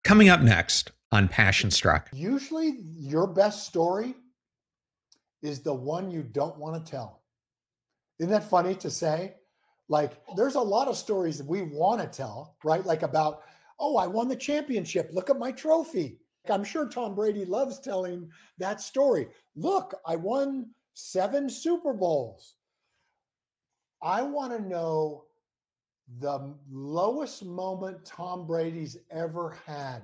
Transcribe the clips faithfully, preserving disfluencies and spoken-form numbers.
Coming up next on Passion Struck. Usually your best story is the one you don't want to tell. Isn't that funny to say? Like, there's a lot of stories that we want to tell, right? Like about, oh, I won the championship. Look at my trophy. I'm sure Tom Brady loves telling that story. Look, I won seven Super Bowls. I want to know the lowest moment Tom Brady's ever had,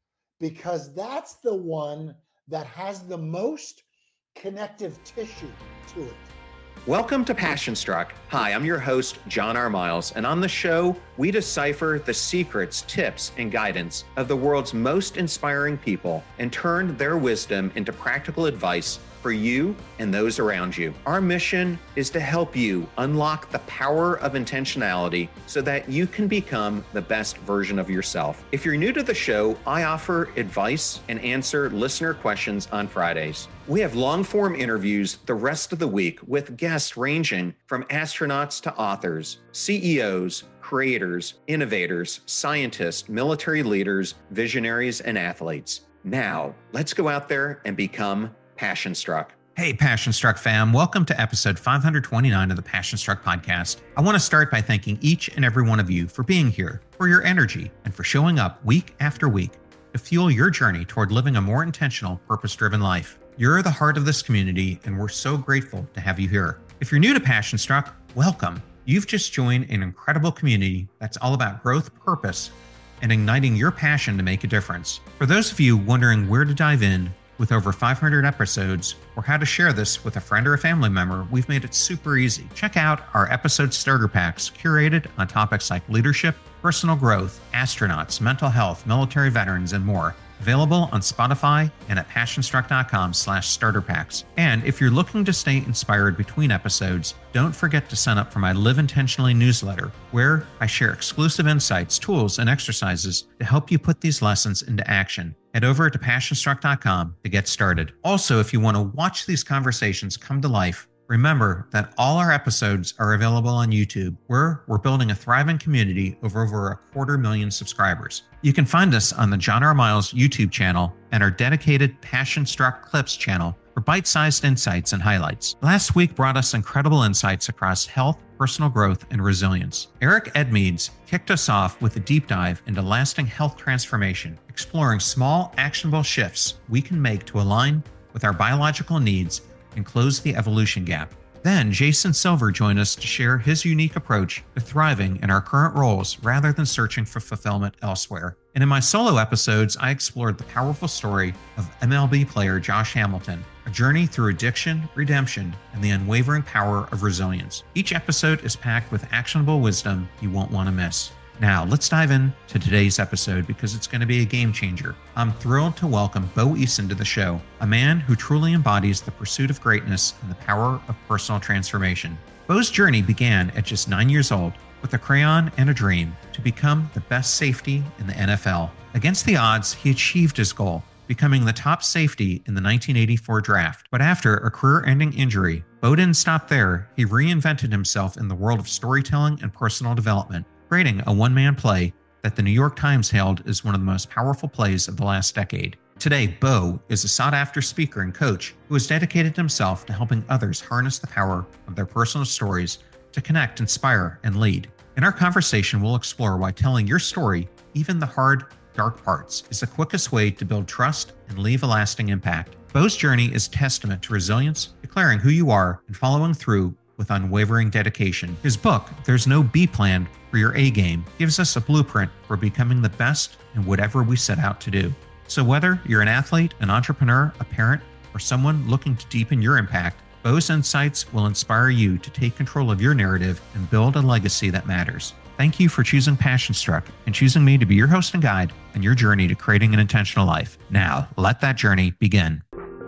because that's the one that has the most connective tissue to it. Welcome to Passion Struck. Hi, I'm your host, John R. Miles, and on the show, we decipher the secrets, tips, and guidance of the world's most inspiring people and turn their wisdom into practical advice for you and those around you. Our mission is to help you unlock the power of intentionality so that you can become the best version of yourself. If you're new to the show, I offer advice and answer listener questions on Fridays. We have long-form interviews the rest of the week with guests ranging from astronauts to authors, C E Os, creators, innovators, scientists, military leaders, visionaries, and athletes. Now, let's go out there and become Passion Struck. Hey, Passion Struck fam. Welcome to episode five hundred twenty-nine of the Passion Struck podcast. I want to start by thanking each and every one of you for being here, for your energy, and for showing up week after week to fuel your journey toward living a more intentional, purpose-driven life. You're the heart of this community, and we're so grateful to have you here. If you're new to Passion Struck, welcome. You've just joined an incredible community that's all about growth, purpose, and igniting your passion to make a difference. For those of you wondering where to dive in, with over five hundred episodes, or how to share this with a friend or a family member, we've made it super easy. Check out our episode starter packs curated on topics like leadership, personal growth, astronauts, mental health, military veterans, and more. Available on Spotify and at passionstruck.com slash starter packs. And if you're looking to stay inspired between episodes, don't forget to sign up for my Live Intentionally newsletter, where I share exclusive insights, tools, and exercises to help you put these lessons into action. Head over to passionstruck dot com to get started. Also, if you want to watch these conversations come to life, remember that all our episodes are available on YouTube, where we're building a thriving community of over a quarter million subscribers. You can find us on the John R. Miles YouTube channel and our dedicated Passion Struck Clips channel for bite-sized insights and highlights. Last week brought us incredible insights across health, personal growth, and resilience. Eric Edmeades kicked us off with a deep dive into lasting health transformation, exploring small, actionable shifts we can make to align with our biological needs and close the evolution gap. Then Jason Silver joined us to share his unique approach to thriving in our current roles rather than searching for fulfillment elsewhere. And in my solo episodes, I explored the powerful story of M L B player Josh Hamilton, a journey through addiction, redemption, and the unwavering power of resilience. Each episode is packed with actionable wisdom you won't want to miss. Now, let's dive into today's episode because it's going to be a game changer. I'm thrilled to welcome Bo Eason to the show, a man who truly embodies the pursuit of greatness and the power of personal transformation. Bo's journey began at just nine years old with a crayon and a dream to become the best safety in the N F L. Against the odds, he achieved his goal, becoming the top safety in the nineteen eighty-four draft. But after a career-ending injury, Bo didn't stop there. He reinvented himself in the world of storytelling and personal development, creating a one-man play that the New York Times hailed as one of the most powerful plays of the last decade. Today, Bo is a sought-after speaker and coach who has dedicated himself to helping others harness the power of their personal stories to connect, inspire, and lead. In our conversation, we'll explore why telling your story, even the hard, dark parts, is the quickest way to build trust and leave a lasting impact. Bo's journey is a testament to resilience, declaring who you are, and following through with unwavering dedication. His book, There's No B Plan for Your A Game, gives us a blueprint for becoming the best in whatever we set out to do. So whether you're an athlete, an entrepreneur, a parent, or someone looking to deepen your impact, Bo's insights will inspire you to take control of your narrative and build a legacy that matters. Thank you for choosing Passion Struck and choosing me to be your host and guide on your journey to creating an intentional life. Now, let that journey begin.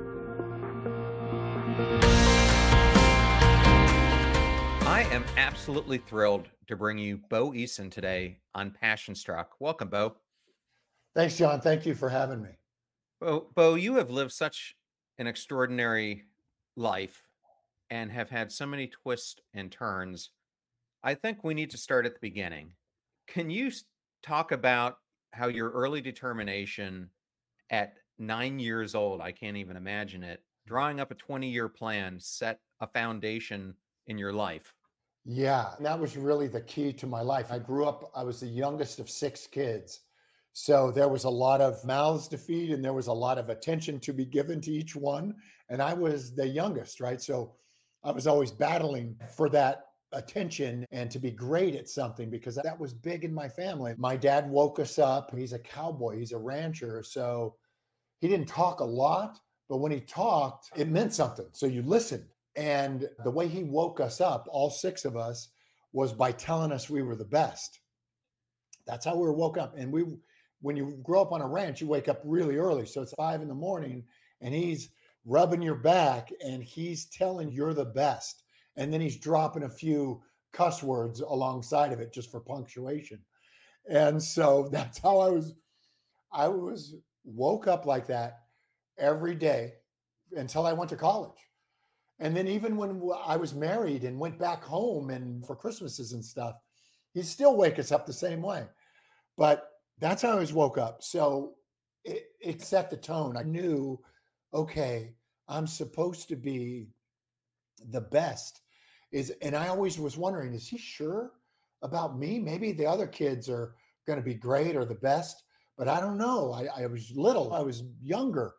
I am absolutely thrilled to bring you Bo Eason today on Passion Struck. Welcome, Bo. Thanks, John. Thank you for having me. Bo, Bo, you have lived such an extraordinary life and have had so many twists and turns. I think we need to start at the beginning. Can you talk about how your early determination at nine years old, I can't even imagine it, drawing up a twenty-year plan set a foundation in your life. Yeah, and that was really the key to my life. I grew up, I was the youngest of six kids. So there was a lot of mouths to feed and there was a lot of attention to be given to each one. And I was the youngest, right? So I was always battling for that attention and to be great at something because that was big in my family. My dad woke us up. He's a cowboy, he's a rancher. So he didn't talk a lot, but when he talked, it meant something. So you listened. And the way he woke us up, all six of us, was by telling us we were the best. That's how we were woke up. And we, when you grow up on a ranch, you wake up really early. So it's five in the morning and he's rubbing your back and he's telling you're the best. And then he's dropping a few cuss words alongside of it just for punctuation. And so that's how I was, I was woke up like that every day until I went to college. And then even when I was married and went back home and for Christmases and stuff, he'd still wake us up the same way. But that's how I was woke up. So it, it set the tone. I knew, okay, I'm supposed to be the best. Is and I always was wondering, is he sure about me? Maybe the other kids are going to be great or the best, but I don't know. I, I was little, I was younger.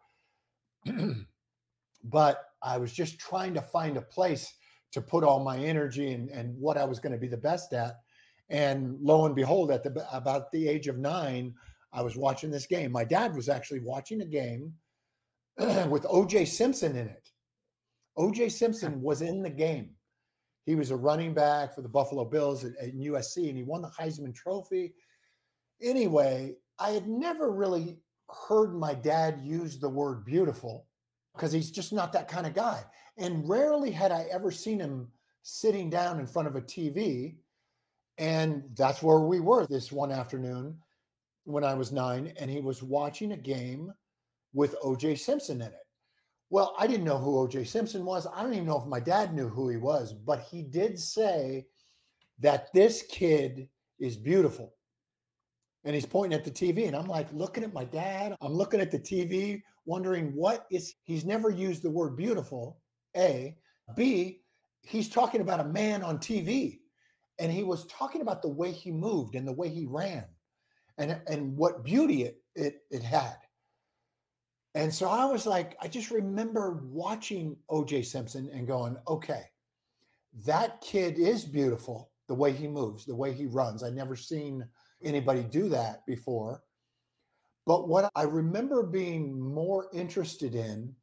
But I was just trying to find a place to put all my energy and, and what I was going to be the best at. And lo and behold, at the about the age of nine, I was watching this game. My dad was actually watching a game with O J Simpson in it. O J Simpson was in the game. He was a running back for the Buffalo Bills at, at U S C, and he won the Heisman Trophy. Anyway, I had never really heard my dad use the word beautiful, because he's just not that kind of guy. And rarely had I ever seen him sitting down in front of a T V. And that's where we were this one afternoon when I was nine, and he was watching a game with O J Simpson in it. Well, I didn't know who O J Simpson was. I don't even know if my dad knew who he was, but he did say that this kid is beautiful. And he's pointing at the T V. And I'm like looking at my dad. I'm looking at the T V, wondering what is, he's never used the word beautiful, A. B, he's talking about a man on T V. And he was talking about the way he moved and the way he ran and, and what beauty it, it, it had. And so I was like, I just remember watching O J Simpson and going, okay, that kid is beautiful, the way he moves, the way he runs. I'd never seen anybody do that before. But what I remember being more interested in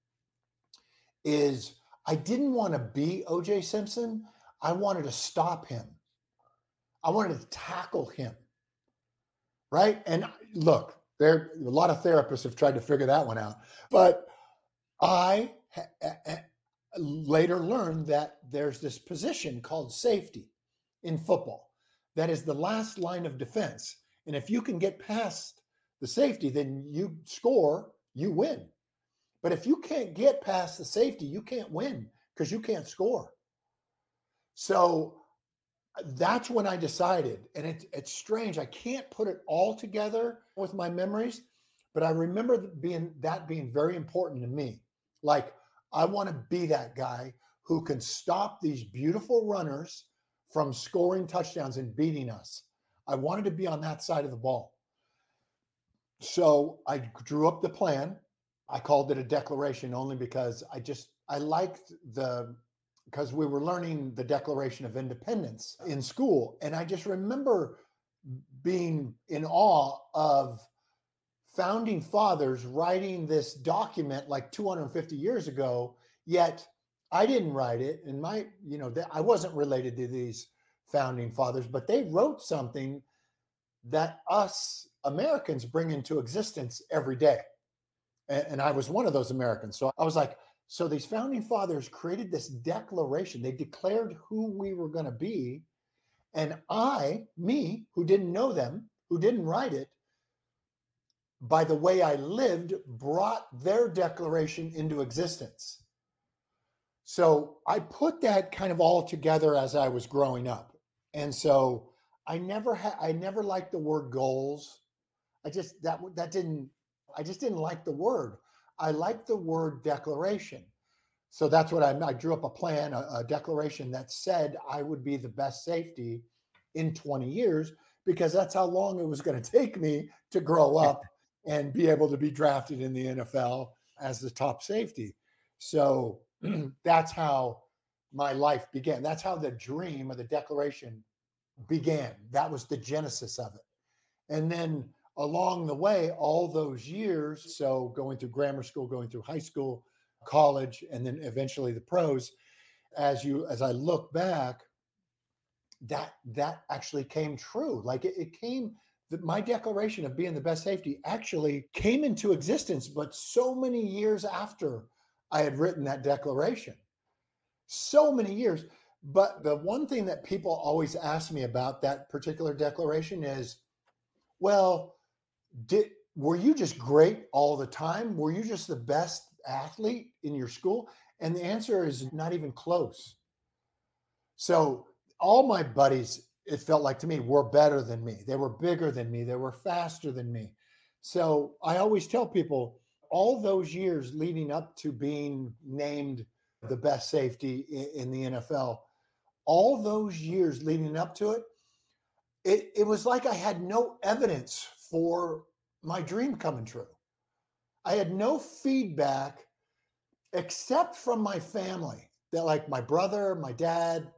is I didn't want to be O J Simpson. I wanted to stop him. I wanted to tackle him. Right? And look, there a lot of therapists have tried to figure that one out. But I ha- ha- later learned that there's this position called safety in football. That is the last line of defense. And if you can get past the safety, then you score, you win. But if you can't get past the safety, you can't win because you can't score. So that's when I decided, and it, it's strange. I can't put it all together with my memories, but I remember being that being very important to me. Like, I want to be that guy who can stop these beautiful runners from scoring touchdowns and beating us. I wanted to be on that side of the ball. So I drew up the plan. I called it a declaration only because I just, I liked the, because we were learning the Declaration of Independence in school. And I just remember being in awe of founding fathers writing this document like two hundred fifty years ago, yet I didn't write it. And my, you know, I wasn't related to these founding fathers, but they wrote something that us Americans bring into existence every day. And, and I was one of those Americans. So I was like, so these founding fathers created this declaration. They declared who we were going to be. And I, me, who didn't know them, who didn't write it, by the way I lived, brought their declaration into existence. So I put that kind of all together as I was growing up. And so I never had, I never liked the word goals. I just, that, that didn't, I just didn't like the word. I liked the word declaration. So that's what I, I drew up a plan, a, a declaration that said I would be the best safety in twenty years, because that's how long it was going to take me to grow up and be able to be drafted in the N F L as the top safety. So that's how my life began. That's how the dream of the declaration began. That was the genesis of it. And then along the way, all those years, so going through grammar school, going through high school, college, and then eventually the pros, as you as I look back, that that actually came true. Like it, it came, that my declaration of being the best safety actually came into existence, but so many years after I had written that declaration. So many years. But the one thing that people always ask me about that particular declaration is, well, did were you just great all the time? Were you just the best athlete in your school? And the answer is not even close. So all my buddies, it felt like to me, were better than me. They were bigger than me. They were faster than me. So I always tell people, all those years leading up to being named the best safety in the N F L, all those years leading up to it, it, it was like I had no evidence for my dream coming true. I had no feedback except from my family. That, like my brother, my dad,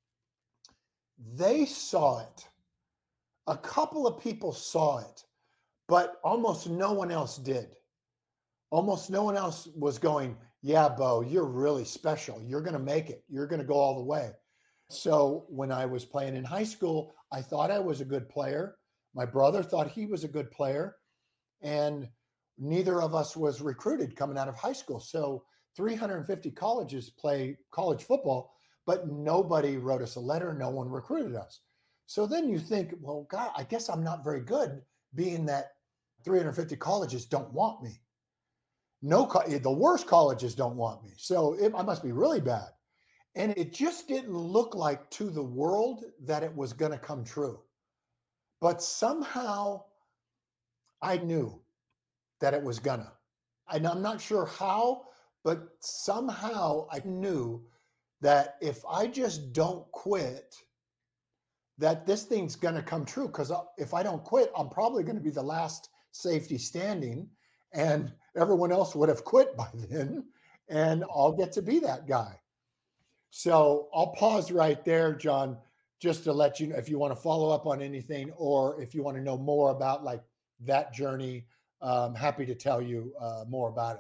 they saw it. A couple of people saw it, but almost no one else did. Almost no one else was going, yeah, Bo, you're really special. You're going to make it. You're going to go all the way. So when I was playing in high school, I thought I was a good player. My brother thought he was a good player. And neither of us was recruited coming out of high school. So three hundred fifty colleges play college football, but nobody wrote us a letter. No one recruited us. So then you think, well, God, I guess I'm not very good, being that three hundred fifty colleges don't want me. No, the worst colleges don't want me. So it, I must be really bad. And it just didn't look like to the world that it was going to come true. But somehow I knew that it was gonna. And I'm not sure how, but somehow I knew that if I just don't quit, that this thing's gonna come true. Because if I don't quit, I'm probably going to be the last safety standing, and everyone else would have quit by then, and I'll get to be that guy. So I'll pause right there, John, just to let you know if you want to follow up on anything, or if you want to know more about like that journey. I'm happy to tell you uh, more about it.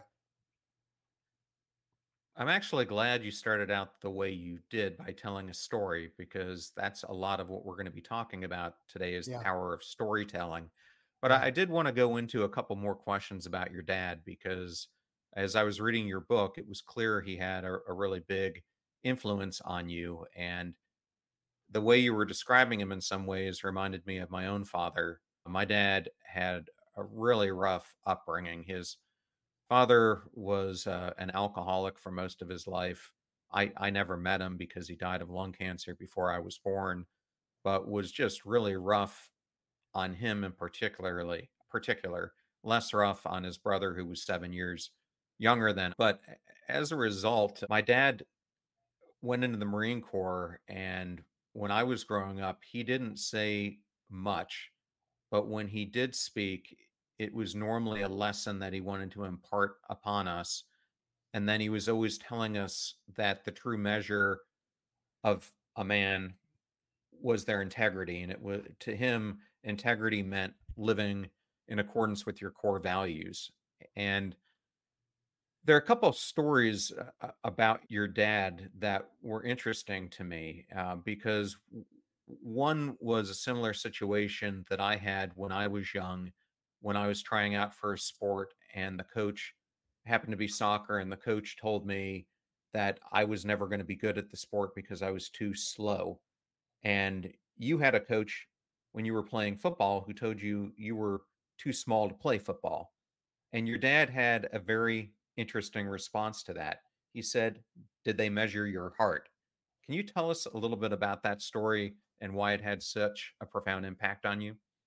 I'm actually glad you started out the way you did by telling a story, because that's a lot of what we're going to be talking about today is the Yeah, power of storytelling. But yeah, I, I did want to go into a couple more questions about your dad, because as I was reading your book, it was clear he had a, a really big influence on you. And the way you were describing him in some ways reminded me of my own father. My dad had a really rough upbringing. His father was uh, an alcoholic for most of his life. I, I never met him because he died of lung cancer before I was born, but was just really rough on him in particularly particular, less rough on his brother who was seven years younger than. But as a result, my dad went into the Marine Corps, and when I was growing up, he didn't say much, but when he did speak, it was normally a lesson that he wanted to impart upon us. And then he was always telling us that the true measure of a man was their integrity. And it was, to him, integrity meant living in accordance with your core values. And there are a couple of stories uh, about your dad that were interesting to me, uh, because w- one was a similar situation that I had when I was young, when I was trying out for a sport, and the coach happened to be soccer, and the coach told me that I was never going to be good at the sport because I was too slow. And you had a coach when you were playing football who told you you were too small to play football. And your dad had a very interesting response to that. He said, "Did they measure your heart?" Can you tell us a little bit about that story and why it had such a profound impact on you?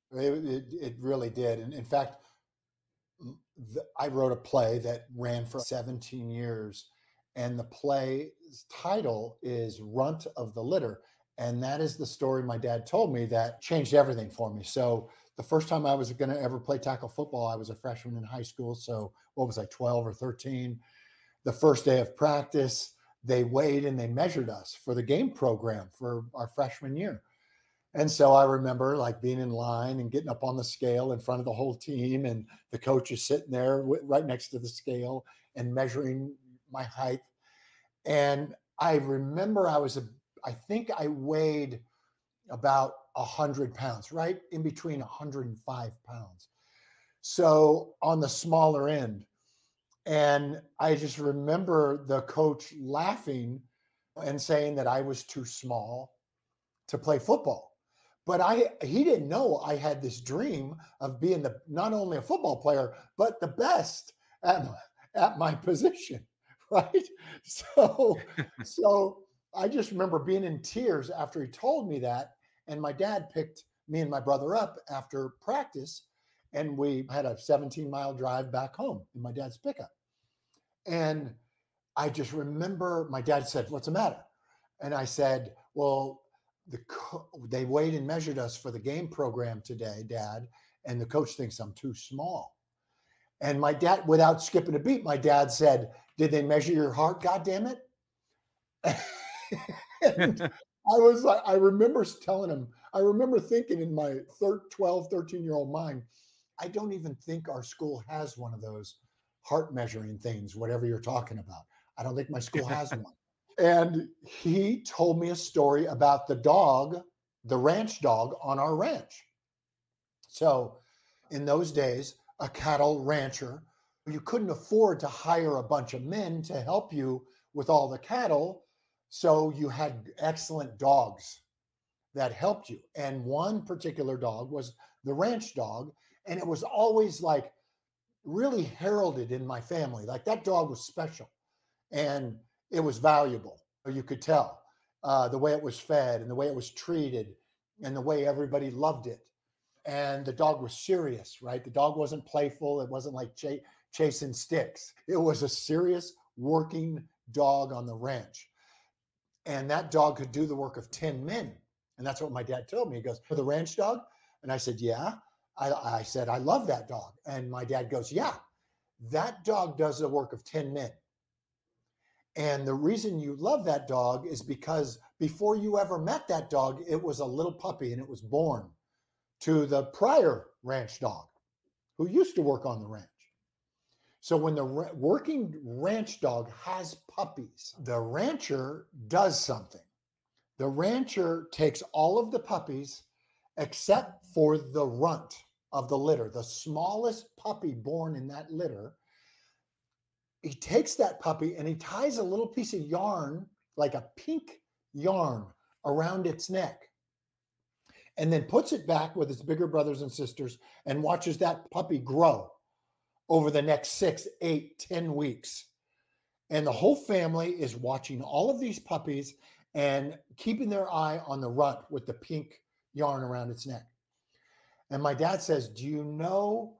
It, it, it really did. And in fact, the, I wrote a play that ran for seventeen years, and the play's title is Runt of the Litter. And that is the story my dad told me that changed everything for me. So the first time I was going to ever play tackle football, I was a freshman in high school. So what was I, twelve or thirteen? The first day of practice, they weighed and they measured us for the game program for our freshman year. And so I remember like being in line and getting up on the scale in front of the whole team, and the coach is sitting there w- right next to the scale and measuring my height. And I remember I was, a, I think I weighed about a hundred pounds, right in between a hundred and five pounds. So on the smaller end. And I just remember the coach laughing and saying that I was too small to play football. But I he didn't know I had this dream of being the not only a football player, but the best at my, at my position, right? So so I just remember being in tears after he told me that. And my dad picked me and my brother up after practice, and we had a seventeen mile drive back home in my dad's pickup. And I just remember my dad said, "What's the matter?" And I said, "Well, the co- they weighed and measured us for the game program today, Dad, and the coach thinks I'm too small." And my dad, without skipping a beat, my dad said, "Did they measure your heart? God damn it!" And I was like, I remember telling him, I remember thinking in my twelve, thirteen year old mind, I don't even think our school has one of those heart measuring things, whatever you're talking about. I don't think my school has one. And he told me a story about the dog, the ranch dog on our ranch. So in those days, a cattle rancher, you couldn't afford to hire a bunch of men to help you with all the cattle. So you had excellent dogs that helped you. And one particular dog was the ranch dog. And it was always like really heralded in my family. Like that dog was special and it was valuable. You could tell uh, the way it was fed and the way it was treated and the way everybody loved it. And the dog was serious, right? The dog wasn't playful. It wasn't like ch- chasing sticks. It was a serious working dog on the ranch. And that dog could do the work of ten men. And that's what my dad told me. He goes, "For the ranch dog?" And I said, "Yeah." I, I said, "I love that dog." And my dad goes, "Yeah, that dog does the work of ten men. And the reason you love that dog is because before you ever met that dog, it was a little puppy and it was born to the prior ranch dog who used to work on the ranch. So when the ra- working ranch dog has puppies, the rancher does something. The rancher takes all of the puppies except for the runt of the litter, the smallest puppy born in that litter. He takes that puppy and he ties a little piece of yarn, like a pink yarn, around its neck, and then puts it back with its bigger brothers and sisters and watches that puppy grow over the next six, eight, ten weeks. And the whole family is watching all of these puppies and keeping their eye on the runt with the pink yarn around its neck. And my dad says, "Do you know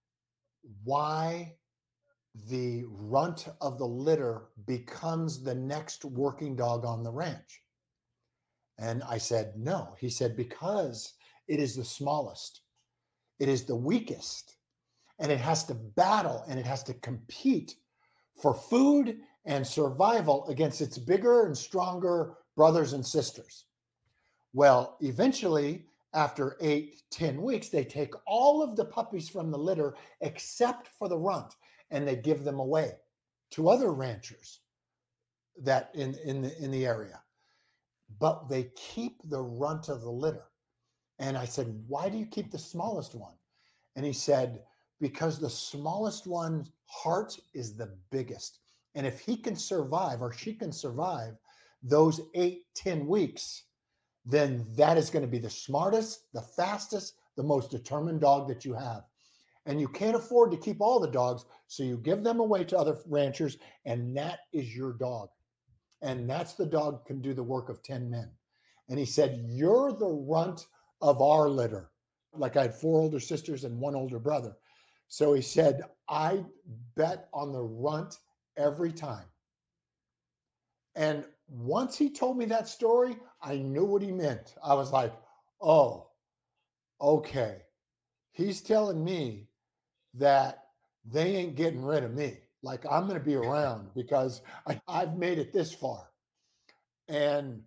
why the runt of the litter becomes the next working dog on the ranch?" And I said, "No." He said, "Because it is the smallest, it is the weakest, and it has to battle and it has to compete for food and survival against its bigger and stronger brothers and sisters." Well, eventually, after eight, ten weeks, they take all of the puppies from the litter except for the runt, and they give them away to other ranchers that in, in the in the area. But they keep the runt of the litter. And I said, "Why do you keep the smallest one?" And he said, "Because the smallest one's heart is the biggest. And if he can survive or she can survive those eight, ten weeks, then that is going to be the smartest, the fastest, the most determined dog that you have. And you can't afford to keep all the dogs, so you give them away to other ranchers, and that is your dog. And that's the dog can do the work of ten men." And he said, "You're the runt of our litter. Like I had four older sisters and one older brother. So he said, I bet on the runt every time. And once he told me that story, I knew what he meant. I was like, oh, okay. He's telling me that they ain't getting rid of me. Like I'm going to be around because I, I've made it this far. And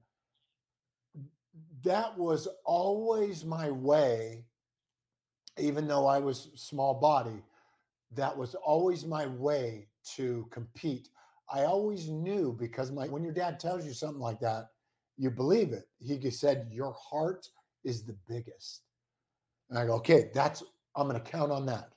that was always my way, even though I was small body, that was always my way to compete. I always knew because my when your dad tells you something like that, you believe it. He said, your heart is the biggest. And I go, okay, that's I'm going to count on that.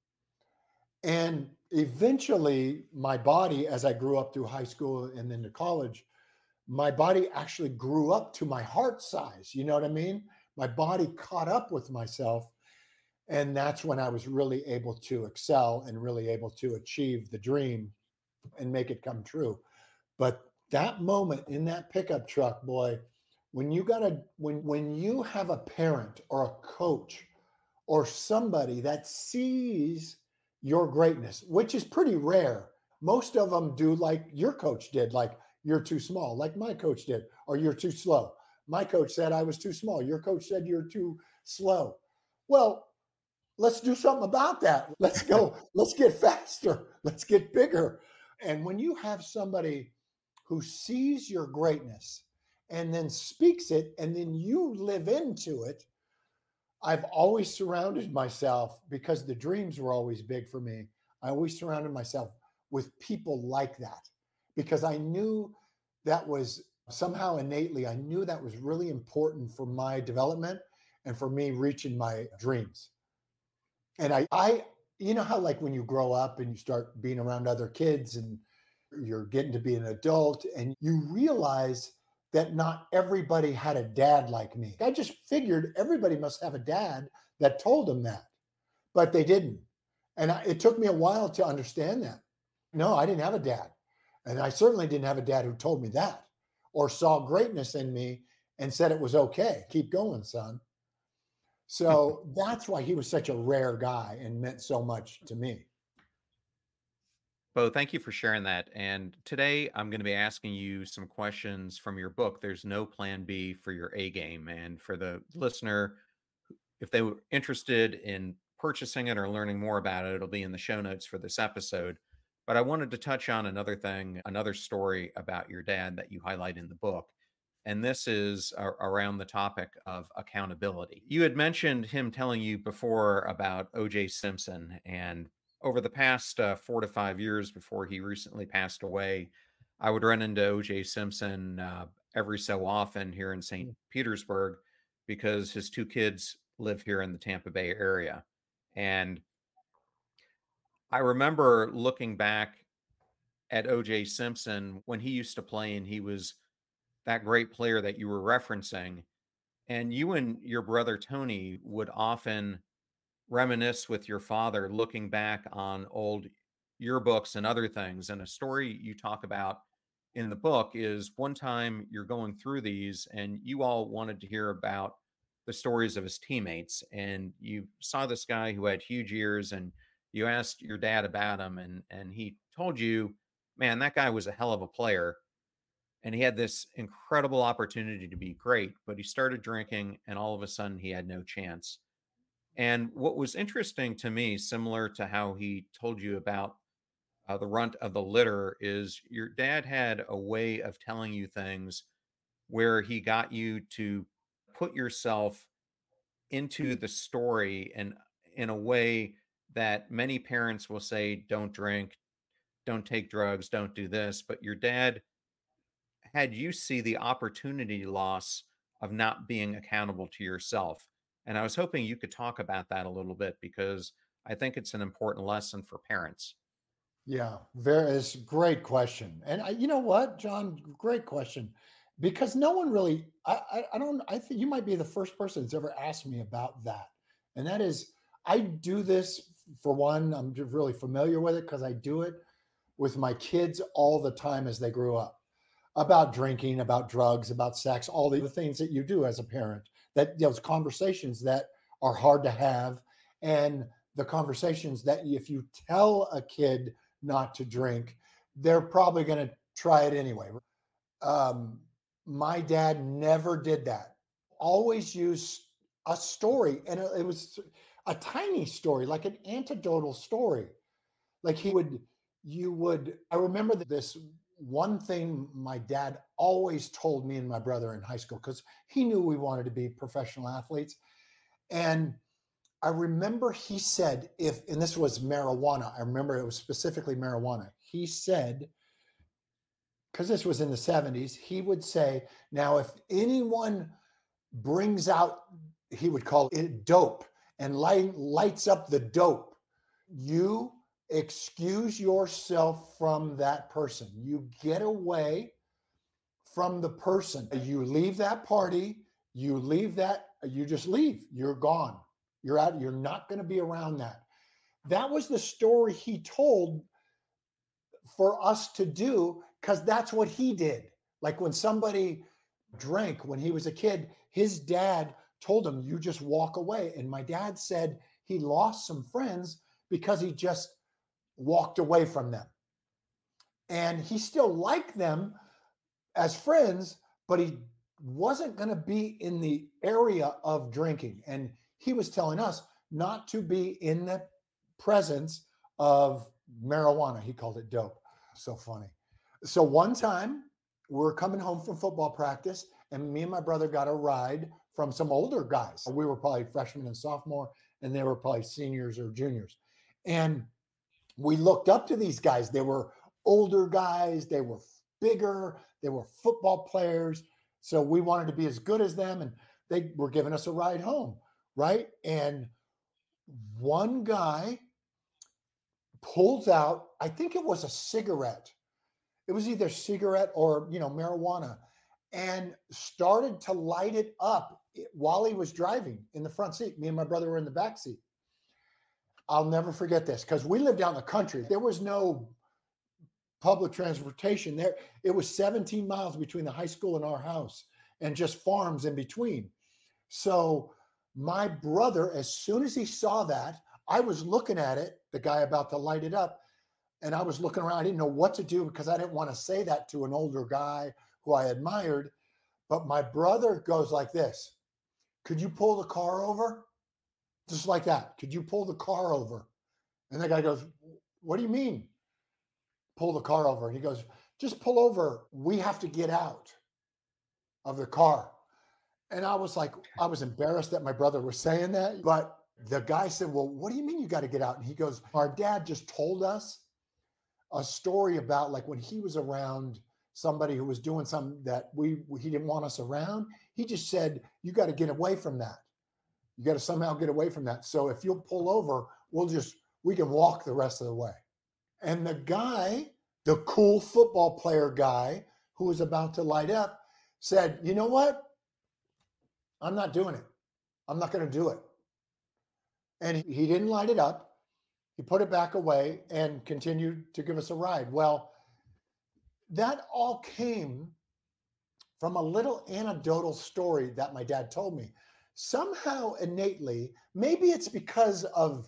And eventually, my body, as I grew up through high school and then to college, my body actually grew up to my heart size. You know what I mean? My body caught up with myself. And that's when I was really able to excel and really able to achieve the dream and make it come true. But that moment in that pickup truck, boy, when you got a when when you have a parent or a coach or somebody that sees your greatness, which is pretty rare. Most of them do like your coach did, like you're too small, like my coach did, or you're too slow. My coach said I was too small. Your coach said you're too slow. Well, let's do something about that. Let's go. Let's get faster. Let's get bigger. And when you have somebody who sees your greatness and then speaks it, and then you live into it, I've always surrounded myself, because the dreams were always big for me. I always surrounded myself with people like that, because I knew that was somehow innately, I knew that was really important for my development and for me reaching my dreams. And I, I, you know how like when you grow up and you start being around other kids and you're getting to be an adult and you realize that not everybody had a dad like me. I just figured everybody must have a dad that told them that, but they didn't. And I, it took me a while to understand that. No, I didn't have a dad. And I certainly didn't have a dad who told me that or saw greatness in me and said it was okay. Keep going, son. So that's why he was such a rare guy and meant so much to me. Bo, thank you for sharing that. And today I'm going to be asking you some questions from your book, There's No Plan B for Your A Game. And for the listener, if they were interested in purchasing it or learning more about it, it'll be in the show notes for this episode. But I wanted to touch on another thing, another story about your dad that you highlight in the book. And this is a- around the topic of accountability. You had mentioned him telling you before about O J Simpson, and over the past uh, four to five years before he recently passed away, I would run into O J Simpson uh, every so often here in Saint Petersburg because his two kids live here in the Tampa Bay area. And I remember looking back at O J Simpson when he used to play and he was that great player that you were referencing. And you and your brother Tony would often reminisce with your father, looking back on old yearbooks and other things. And a story you talk about in the book is one time you're going through these and you all wanted to hear about the stories of his teammates. And you saw this guy who had huge ears and you asked your dad about him, and, and he told you, man, that guy was a hell of a player. And he had this incredible opportunity to be great, but he started drinking and all of a sudden he had no chance. And what was interesting to me, similar to how he told you about uh, the runt of the litter, is your dad had a way of telling you things where he got you to put yourself into the story and in a way that many parents will say, don't drink, don't take drugs, don't do this. But your dad had you see the opportunity loss of not being accountable to yourself. And I was hoping you could talk about that a little bit because I think it's an important lesson for parents. Yeah, very, it's a great question. And I, you know what, John, great question. Because no one really, I, I, I don't, I think you might be the first person that's ever asked me about that. And that is, I do this for one, I'm just really familiar with it because I do it with my kids all the time as they grew up, about drinking, about drugs, about sex, all the things that you do as a parent, that those conversations that are hard to have. And the conversations that if you tell a kid not to drink, they're probably going to try it anyway. Um, my dad never did that. Always used a story, and it it was a tiny story, like an anecdotal story. Like he would, you would, I remember this one thing my dad always told me and my brother in high school, because he knew we wanted to be professional athletes. And I remember he said, if, and this was marijuana, I remember it was specifically marijuana. He said, because this was in the seventies, he would say, now, if anyone brings out, he would call it dope, and light, lights up the dope, you excuse yourself from that person. You get away from the person. You leave that party, you leave that, you just leave. You're gone. You're out. You're not going to be around that. That was the story he told for us to do, because that's what he did. Like when somebody drank when he was a kid, his dad told him, you just walk away. And my dad said he lost some friends because he just walked away from them. And he still liked them as friends, but he wasn't going to be in the area of drinking. And he was telling us not to be in the presence of marijuana. He called it dope. So funny. So one time we're coming home from football practice, and me and my brother got a ride from some older guys. We were probably freshmen and sophomore, and they were probably seniors or juniors. And we looked up to these guys. They were older guys. They were bigger. They were football players. So we wanted to be as good as them. And they were giving us a ride home, right? And one guy pulls out, I think it was a cigarette. It was either cigarette or, you know, marijuana, and started to light it up while he was driving in the front seat. Me and my brother were in the back seat. I'll never forget this, because we lived out in the country. There was no public transportation there. It was seventeen miles between the high school and our house, and just farms in between. So my brother, as soon as he saw that, I was looking at it, the guy about to light it up, and I was looking around. I didn't know what to do, because I didn't want to say that to an older guy who I admired. But my brother goes like this: could you pull the car over? Just like that. Could you pull the car over? And the guy goes, what do you mean, pull the car over? And he goes, just pull over. We have to get out of the car. And I was like, I was embarrassed that my brother was saying that. But the guy said, well, what do you mean you got to get out? And he goes, our dad just told us a story about, like, when he was around somebody who was doing something that we he didn't want us around. He just said, you got to get away from that. You got to somehow get away from that. So if you'll pull over, we'll just, we can walk the rest of the way. And the guy, the cool football player guy who was about to light up, said, you know what? I'm not doing it. I'm not going to do it. And he didn't light it up. He put it back away and continued to give us a ride. Well, that all came from a little anecdotal story that my dad told me. Somehow, innately, maybe it's because of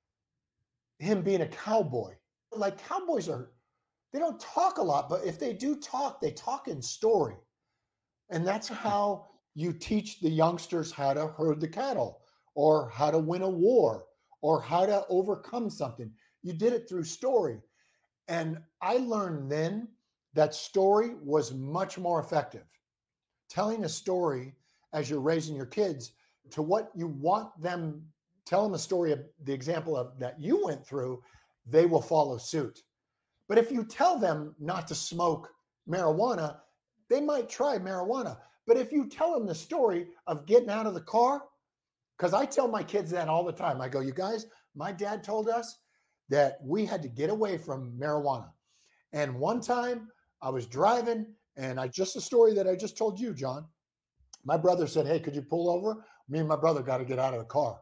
him being a cowboy. Like, cowboys are, they don't talk a lot, but if they do talk, they talk in story. And that's how you teach the youngsters how to herd the cattle, or how to win a war, or how to overcome something. You did it through story. And I learned then that story was much more effective. Telling a story as you're raising your kids to what you want them, tell them a story of the example of that you went through, they will follow suit. But if you tell them not to smoke marijuana, they might try marijuana. But if you tell them the story of getting out of the car, because I tell my kids that all the time. I go, you guys, my dad told us that we had to get away from marijuana. And one time I was driving, and I just a story that I just told you, John. My brother said, hey, could you pull over? Me and my brother got to get out of the car.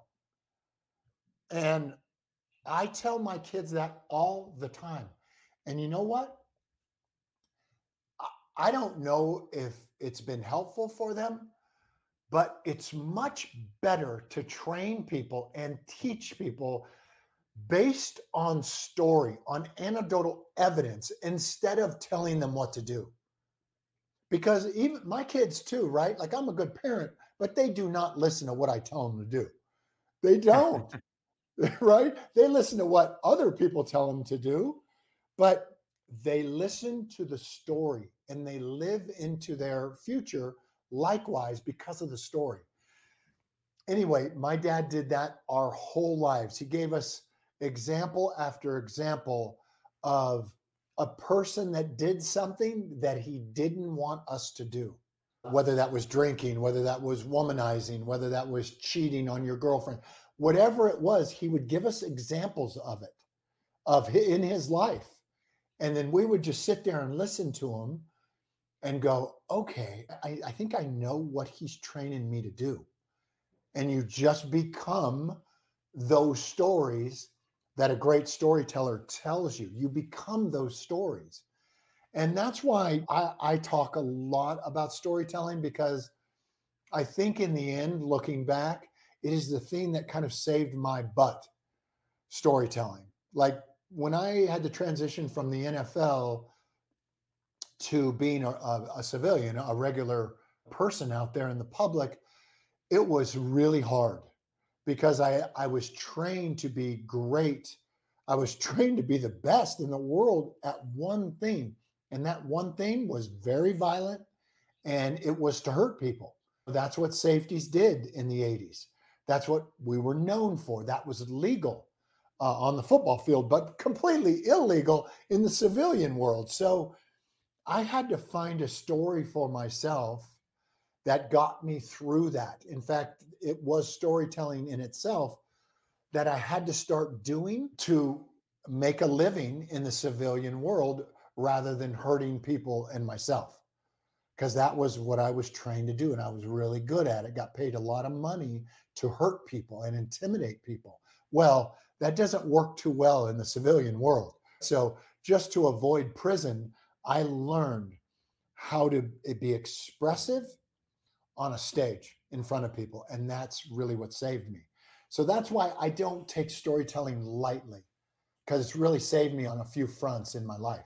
And I tell my kids that all the time. And you know what? I don't know if it's been helpful for them, But it's much better to train people and teach people based on story, on anecdotal evidence, instead of telling them what to do. Because even my kids too, right? Like I'm a good parent, but they do not listen to what I tell them to do. They don't, right? They listen to what other people tell them to do, but they listen to the story and they live into their future likewise because of the story. Anyway, my dad did that our whole lives. He gave us example after example of a person that did something that he didn't want us to do, whether that was drinking, whether that was womanizing, whether that was cheating on your girlfriend, whatever it was, he would give us examples of it, of hi- in his life. And then we would just sit there and listen to him and go, okay, I, I think I know what he's training me to do. And you just become those stories that a great storyteller tells you. You become those stories. And that's why I, I talk a lot about storytelling, because I think in the end, looking back, it is the thing that kind of saved my butt, storytelling. Like when I had to transition from the N F L to being a, a, a civilian, a regular person out there in the public, it was really hard because I, I was trained to be great. I was trained to be the best in the world at one thing. And that one thing was very violent, and it was to hurt people. That's what safeties did in the eighties. That's what we were known for. That was legal uh, on the football field, but completely illegal in the civilian world. So I had to find a story for myself that got me through that. In fact, it was storytelling in itself that I had to start doing to make a living in the civilian world rather than hurting people and myself. Because that was what I was trained to do. And I was really good at it. Got paid a lot of money to hurt people and intimidate people. Well, that doesn't work too well in the civilian world. So just to avoid prison, I learned how to be expressive on a stage in front of people. And that's really what saved me. So that's why I don't take storytelling lightly, because it's really saved me on a few fronts in my life.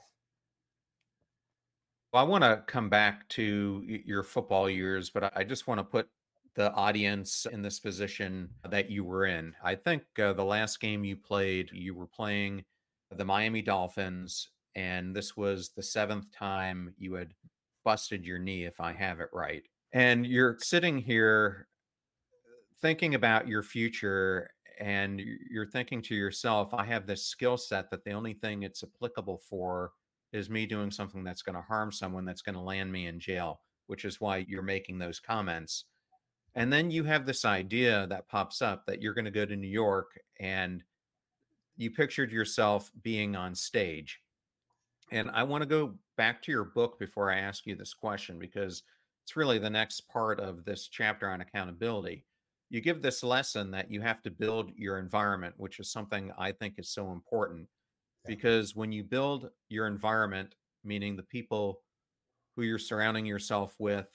Well, I want to come back to y- your football years, but I I just want to put the audience in this position that you were in. I think uh, the last game you played, you were playing the Miami Dolphins, and this was the seventh time you had busted your knee, if I have it right. And you're sitting here thinking about your future, and y- you're thinking to yourself, I have this skill set that the only thing it's applicable for is me doing something that's going to harm someone, that's going to land me in jail, which is why you're making those comments. And then you have this idea that pops up that you're going to go to New York, and you pictured yourself being on stage. And I want to go back to your book before I ask you this question, because it's really the next part of this chapter on accountability. You give this lesson that you have to build your environment, which is something I think is so important, Yeah. because when you build your environment, meaning the people who you're surrounding yourself with,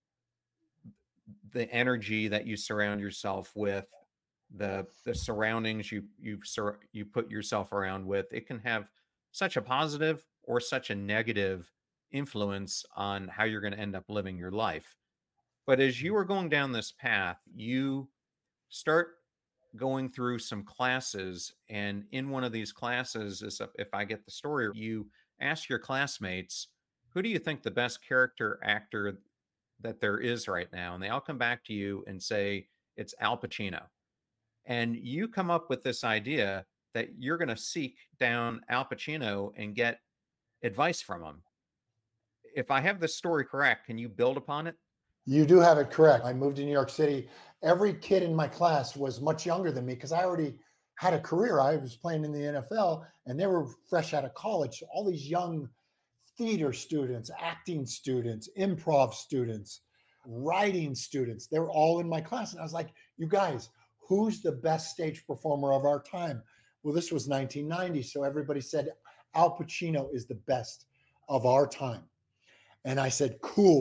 the energy that you surround yourself with, the the surroundings you you sur- you put yourself around with, it can have such a positive or such a negative influence on how you're going to end up living your life. But as you are going down this path, you start going through some classes, and in one of these classes is, if I get the story, you ask your classmates, who do you think the best character actor that there is right now? And they all come back to you and say it's Al Pacino. And you come up with this idea that you're going to seek down Al Pacino and get advice from him. If I have this story correct, can you build upon it? You do have it correct. I moved to New York City. Every kid in my class was much younger than me because I already had a career. I was playing in the N F L and they were fresh out of college. So all these young theater students, acting students, improv students, writing students, they were all in my class. And I was like, you guys, who's the best stage performer of our time? Well, this was nineteen ninety. So everybody said Al Pacino is the best of our time. And I said, cool.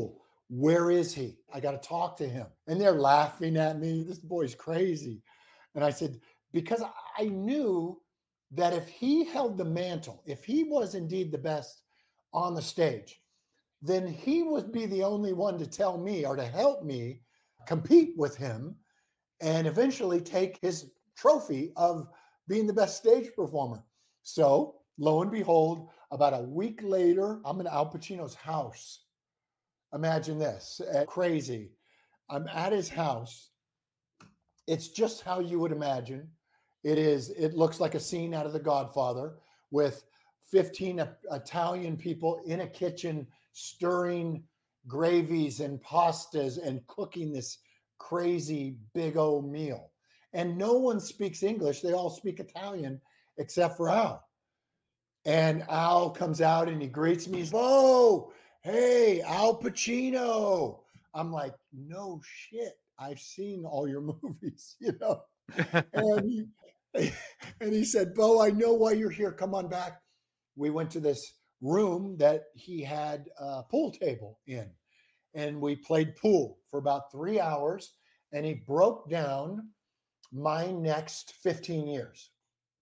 Where is he? I got to talk to him. And they're laughing at me. This boy's crazy. And I said, because I knew that if he held the mantle, if he was indeed the best on the stage, then he would be the only one to tell me or to help me compete with him and eventually take his trophy of being the best stage performer. So lo and behold, about a week later, I'm in Al Pacino's house. Imagine this, uh, crazy. I'm at his house. It's just how you would imagine. It is, it looks like a scene out of The Godfather with fifteen uh, Italian people in a kitchen stirring gravies and pastas and cooking this crazy big old meal. And no one speaks English. They all speak Italian except for Al. And Al comes out and he greets me. He's, oh, hey, Al Pacino. I'm like, no shit. I've seen all your movies, you know. and, he, and he said, Bo, I know why you're here. Come on back. We went to this room that he had a pool table in. And we played pool for about three hours. And he broke down my next fifteen years.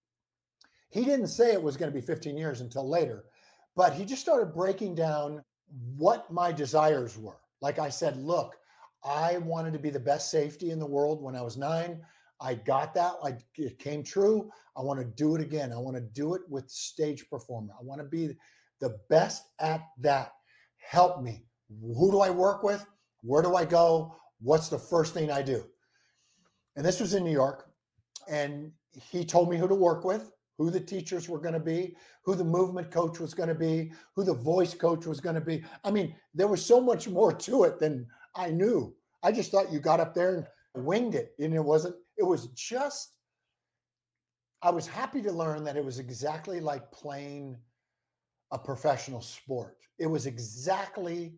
He didn't say it was going to be fifteen years until later, but he just started breaking down what my desires were. Like I said, look, I wanted to be the best safety in the world when I was nine. I got that. I, it came true. I want to do it again. I want to do it with stage performer. I want to be the best at that. Help me. Who do I work with? Where do I go? What's the first thing I do? And this was in New York. And he told me who to work with, who the teachers were going to be, who the movement coach was going to be, who the voice coach was going to be. I mean, there was so much more to it than I knew. I just thought you got up there and winged it. And it wasn't, it was just, I was happy to learn that it was exactly like playing a professional sport. It was exactly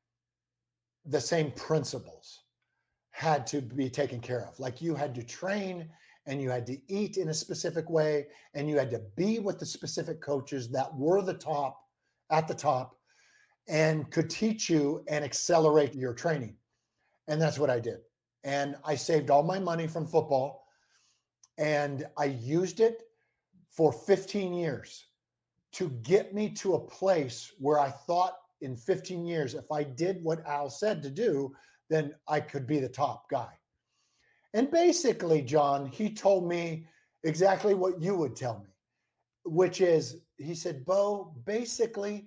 the same principles had to be taken care of. Like you had to train and you had to eat in a specific way and you had to be with the specific coaches that were the top at the top and could teach you and accelerate your training. And that's what I did. And I saved all my money from football and I used it for fifteen years to get me to a place where I thought in fifteen years, if I did what Al said to do, then I could be the top guy. And basically, John, he told me exactly what you would tell me, which is, he said, Bo, basically,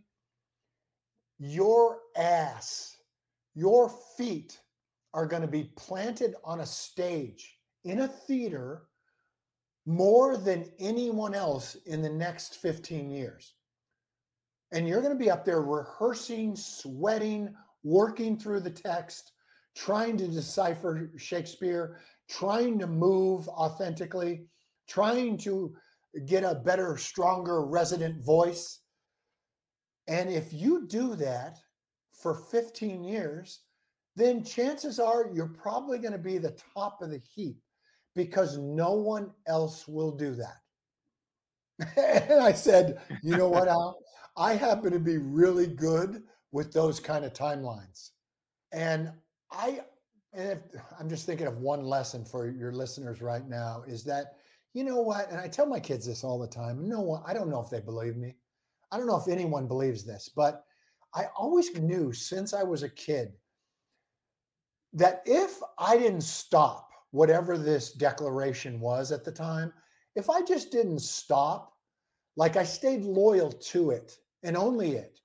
your ass, your feet are going to be planted on a stage in a theater more than anyone else in the next fifteen years. And you're going to be up there rehearsing, sweating, working through the text, trying to decipher Shakespeare, trying to move authentically, trying to get a better, stronger resident voice. And if you do that for fifteen years, then chances are you're probably going to be the top of the heap because no one else will do that. And I said, you know what, Al? I happen to be really good with those kind of timelines. And I, and if, I'm just thinking of one lesson for your listeners right now is that, you know what? And I tell my kids this all the time. No one, I don't know if they believe me. I don't know if anyone believes this, but I always knew since I was a kid that if I didn't stop whatever this declaration was at the time, if I just didn't stop, like I stayed loyal to it and only it,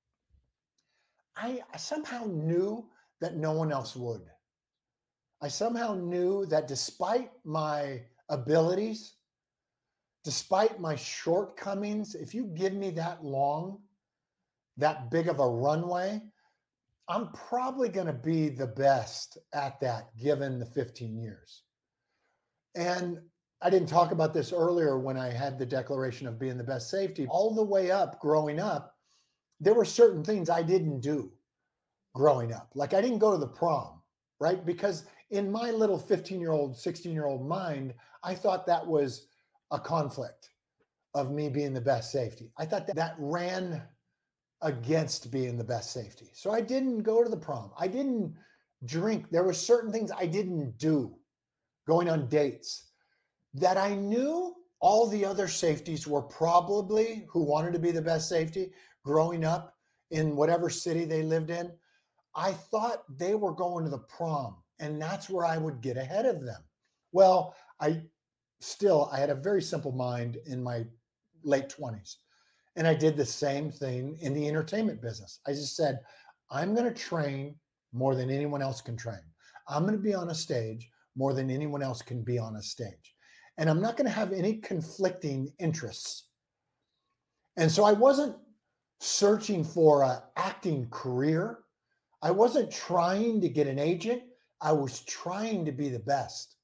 I somehow knew that no one else would. I somehow knew that despite my abilities, despite my shortcomings, if you give me that long, that big of a runway, I'm probably going to be the best at that given the fifteen years. And I didn't talk about this earlier when I had the declaration of being the best safety. All the way up, growing up, there were certain things I didn't do growing up. Like I didn't go to the prom, right? Because in my little fifteen-year-old, sixteen-year-old mind, I thought that was a conflict of me being the best safety. I thought that, that ran against being the best safety. So I didn't go to the prom. I didn't drink. There were certain things I didn't do, going on dates, that I knew all the other safeties were probably, who wanted to be the best safety growing up in whatever city they lived in. I thought they were going to the prom, and that's where I would get ahead of them. Well, I still, I had a very simple mind in my late twenties. And I did the same thing in the entertainment business. I just said, I'm going to train more than anyone else can train. I'm going to be on a stage more than anyone else can be on a stage. And I'm not going to have any conflicting interests. And so I wasn't searching for an acting career. I wasn't trying to get an agent. I was trying to be the best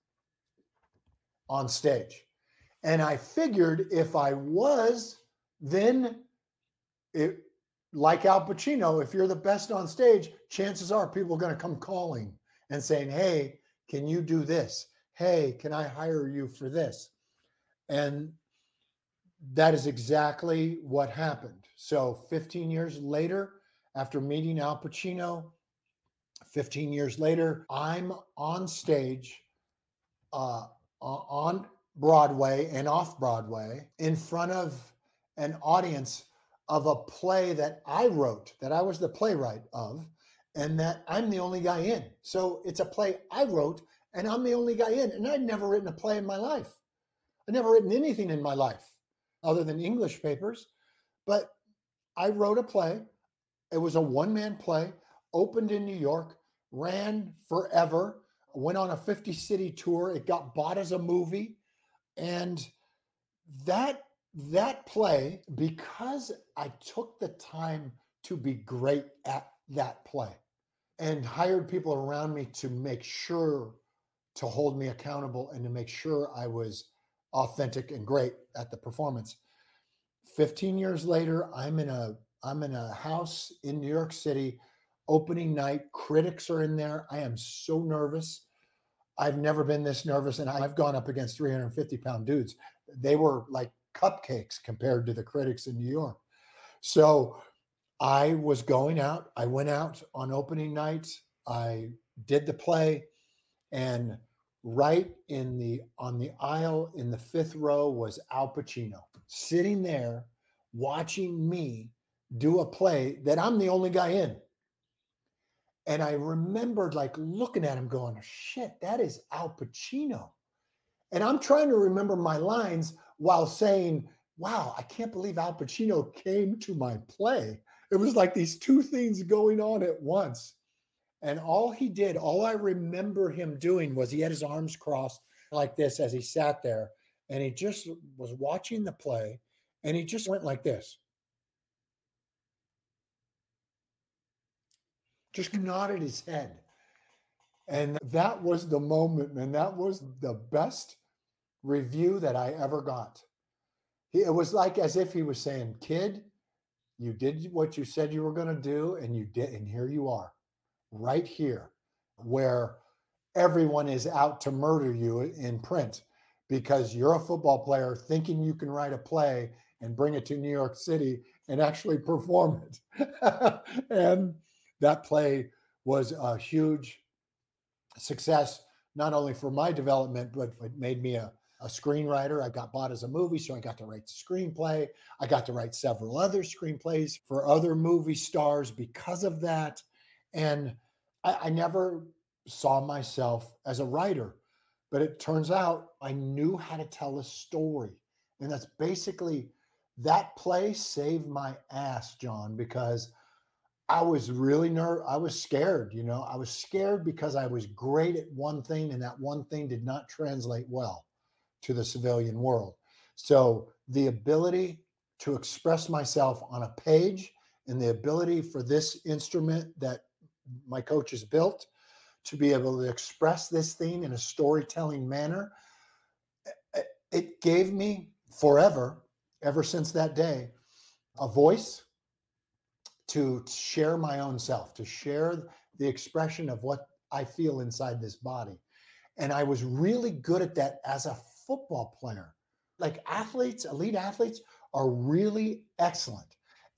on stage. And I figured if I was, then it, like Al Pacino, if you're the best on stage, chances are people are going to come calling and saying, hey, can you do this? Hey, can I hire you for this? And that is exactly what happened. So fifteen years later, after meeting Al Pacino, fifteen years later, I'm on stage uh, on Broadway and off Broadway in front of an audience of a play that I wrote, that I was the playwright of, and that I'm the only guy in. So it's a play I wrote, and I'm the only guy in. And I'd never written a play in my life. I'd never written anything in my life other than English papers. But I wrote a play. It was a one-man play, opened in New York, ran forever, went on a fifty-city tour. It got bought as a movie. And that that play, because I took the time to be great at that play and hired people around me to make sure to hold me accountable and to make sure I was authentic and great at the performance. fifteen years later, I'm in a I'm in a house in New York City, opening night. Critics are in there. I am so nervous. I've never been this nervous, and I've gone up against three hundred fifty pound dudes. They were like cupcakes compared to the critics in New York. So I was going out. I went out on opening night. I did the play, and right in the on the aisle in the fifth row was Al Pacino sitting there watching me do a play that I'm the only guy in. And I remembered like looking at him going, shit, that is Al Pacino. And I'm trying to remember my lines while saying, wow, I can't believe Al Pacino came to my play. It was like these two things going on at once. And all he did, all I remember him doing was he had his arms crossed like this as he sat there. And he just was watching the play. And he just went like this. Just nodded his head. And that was the moment, and that was the best review that I ever got. He, it was like as if he was saying, kid, you did what you said you were going to do, and you did, and here you are, right here, where everyone is out to murder you in print because you're a football player thinking you can write a play and bring it to New York City and actually perform it. And that play was a huge success, not only for my development, but it made me a, a screenwriter. I got bought as a movie, so I got to write the screenplay. I got to write several other screenplays for other movie stars because of that. And I, I never saw myself as a writer, but it turns out I knew how to tell a story. And that's basically, that play saved my ass, John, because I was really nervous. I was scared, you know, I was scared because I was great at one thing and that one thing did not translate well to the civilian world. So the ability to express myself on a page and the ability for this instrument that my coach has built to be able to express this thing in a storytelling manner, it gave me forever, ever since that day, a voice to share my own self, to share the expression of what I feel inside this body. And I was really good at that as a football player. Like athletes, elite athletes are really excellent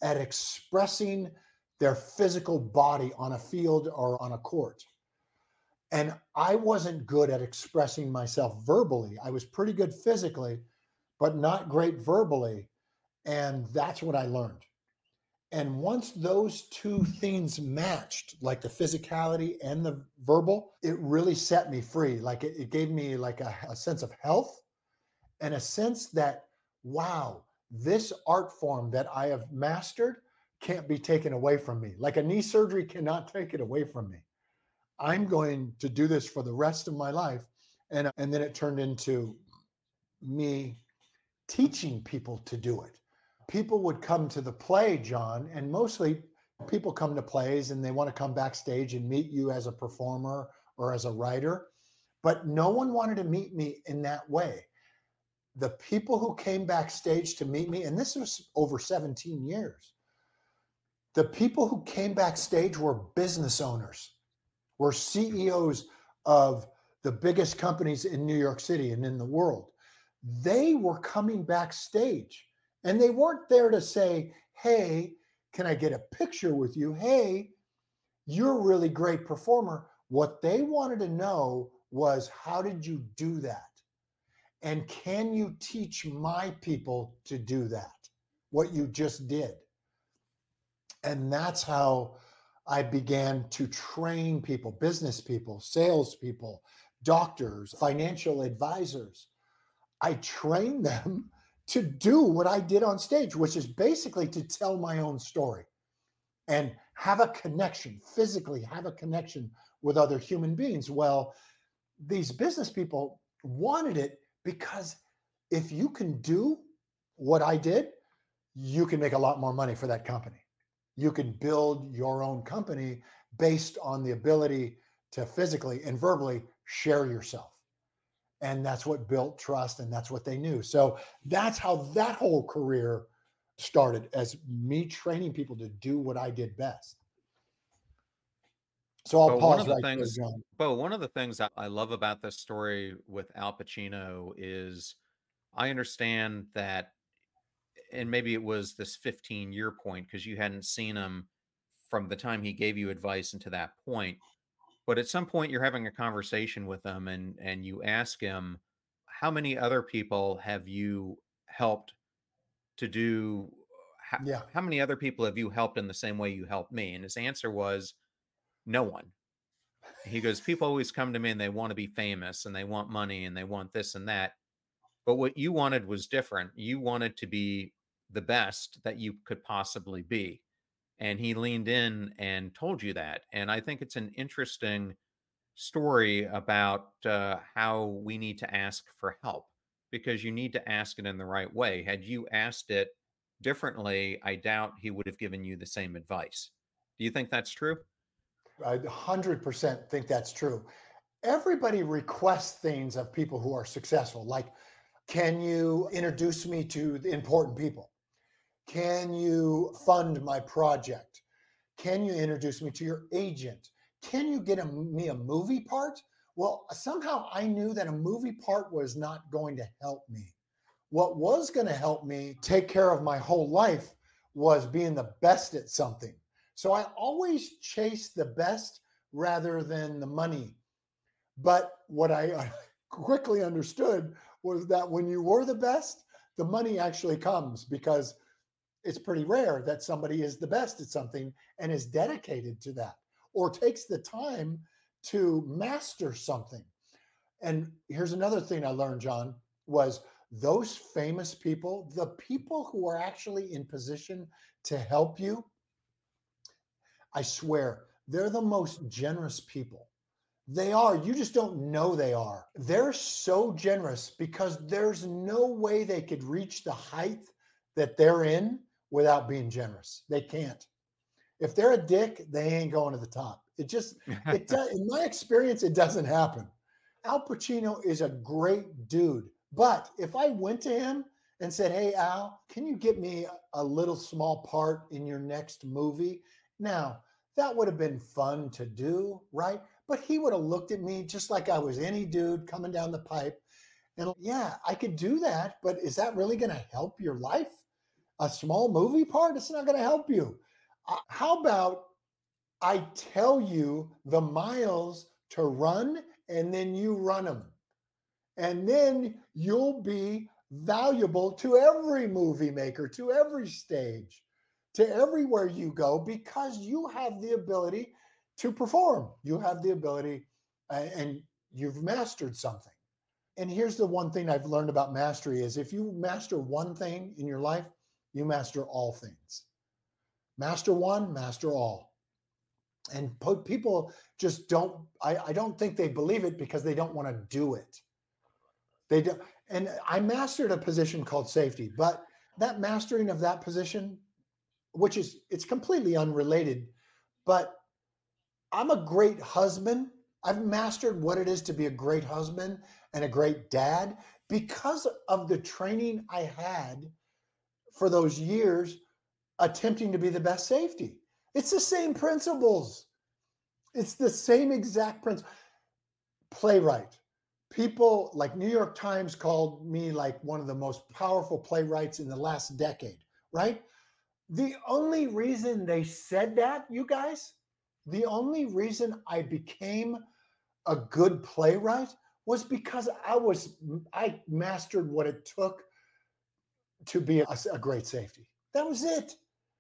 at expressing their physical body on a field or on a court. And I wasn't good at expressing myself verbally. I was pretty good physically, but not great verbally. And that's what I learned. And once those two things matched, like the physicality and the verbal, it really set me free. Like it, it gave me like a, a sense of health and a sense that, wow, this art form that I have mastered can't be taken away from me. Like a knee surgery cannot take it away from me. I'm going to do this for the rest of my life. And, and then it turned into me teaching people to do it. People would come to the play, John, and mostly people come to plays and they want to come backstage and meet you as a performer or as a writer, but no one wanted to meet me in that way. The people who came backstage to meet me, and this was over seventeen years, the people who came backstage were business owners, were C E Os of the biggest companies in New York City and in the world. They were coming backstage. And they weren't there to say, hey, can I get a picture with you? Hey, you're a really great performer. What they wanted to know was, how did you do that? And can you teach my people to do that? What you just did. And that's how I began to train people, business people, salespeople, doctors, financial advisors. I trained them to do what I did on stage, which is basically to tell my own story and have a connection, physically have a connection with other human beings. Well, these business people wanted it because if you can do what I did, you can make a lot more money for that company. You can build your own company based on the ability to physically and verbally share yourself. And that's what built trust, and that's what they knew. So that's how that whole career started, as me training people to do what I did best. So I'll But one pause of the right there, things, John. but one of the things I I love about this story with Al Pacino is I understand that, and maybe it was this fifteen year point because you hadn't seen him from the time he gave you advice into that point. But at some point you're having a conversation with him and and you ask him, how many other people have you helped to do how, Yeah. how many other people have you helped in the same way you helped me? And his answer was no one. He goes, people always come to me and they want to be famous and they want money and they want this and that. But what you wanted was different. You wanted to be the best that you could possibly be. And he leaned in and told you that. And I think it's an interesting story about uh, how we need to ask for help, because you need to ask it in the right way. Had you asked it differently, I doubt he would have given you the same advice. Do you think that's true? I one hundred percent think that's true. Everybody requests things of people who are successful, like, can you introduce me to the important people? Can you fund my project? Can you introduce me to your agent? Can you get a, me a movie part? Well, somehow I knew that a movie part was not going to help me. What was going to help me take care of my whole life was being the best at something. So I always chased the best rather than the money. But what I quickly understood was that when you were the best, the money actually comes, because it's pretty rare that somebody is the best at something and is dedicated to that or takes the time to master something. And here's another thing I learned, John, was those famous people, the people who are actually in position to help you, I swear, they're the most generous people. They are. You just don't know they are. They're so generous because there's no way they could reach the height that they're in without being generous. They can't. If they're a dick, they ain't going to the top. It just, it does, in my experience, it doesn't happen. Al Pacino is a great dude. But if I went to him and said, hey, Al, can you get me a little small part in your next movie? Now, that would have been fun to do, right? But he would have looked at me just like I was any dude coming down the pipe. And yeah, I could do that, but is that really going to help your life? a small movie part, it's not going to help you. Uh, how about I tell you the miles to run and then you run them? And then you'll be valuable to every movie maker, to every stage, to everywhere you go, because you have the ability to perform. You have the ability uh, and you've mastered something. And here's the one thing I've learned about mastery is if you master one thing in your life, you master all things. Master one, master all. And people just don't, I, I don't think they believe it because they don't want to do it. They do, and I mastered a position called safety, but that mastering of that position, which is, it's completely unrelated, but I'm a great husband. I've mastered what it is to be a great husband and a great dad because of the training I had for those years attempting to be the best safety. It's the same principles. It's the same exact principle. Playwright. People like New York Times called me like one of the most powerful playwrights in the last decade, right? The only reason they said that, you guys, the only reason I became a good playwright was because I was, I mastered what it took to be a, a great safety. That was it.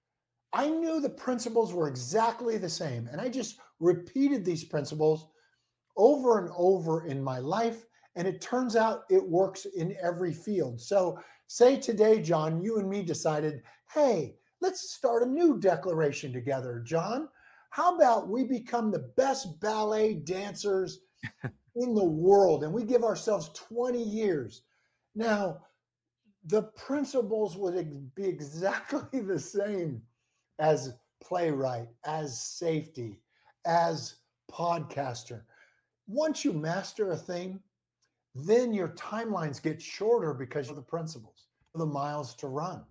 I knew the principles were exactly the same. And I just repeated these principles over and over in my life. And it turns out it works in every field. So say today, John, you and me decided, hey, let's start a new declaration together, John. How about we become the best ballet dancers in the world and we give ourselves twenty years? Now, the principles would be exactly the same as playwright, as safety, as podcaster. Once you master a thing, then your timelines get shorter because of the principles, the miles to run.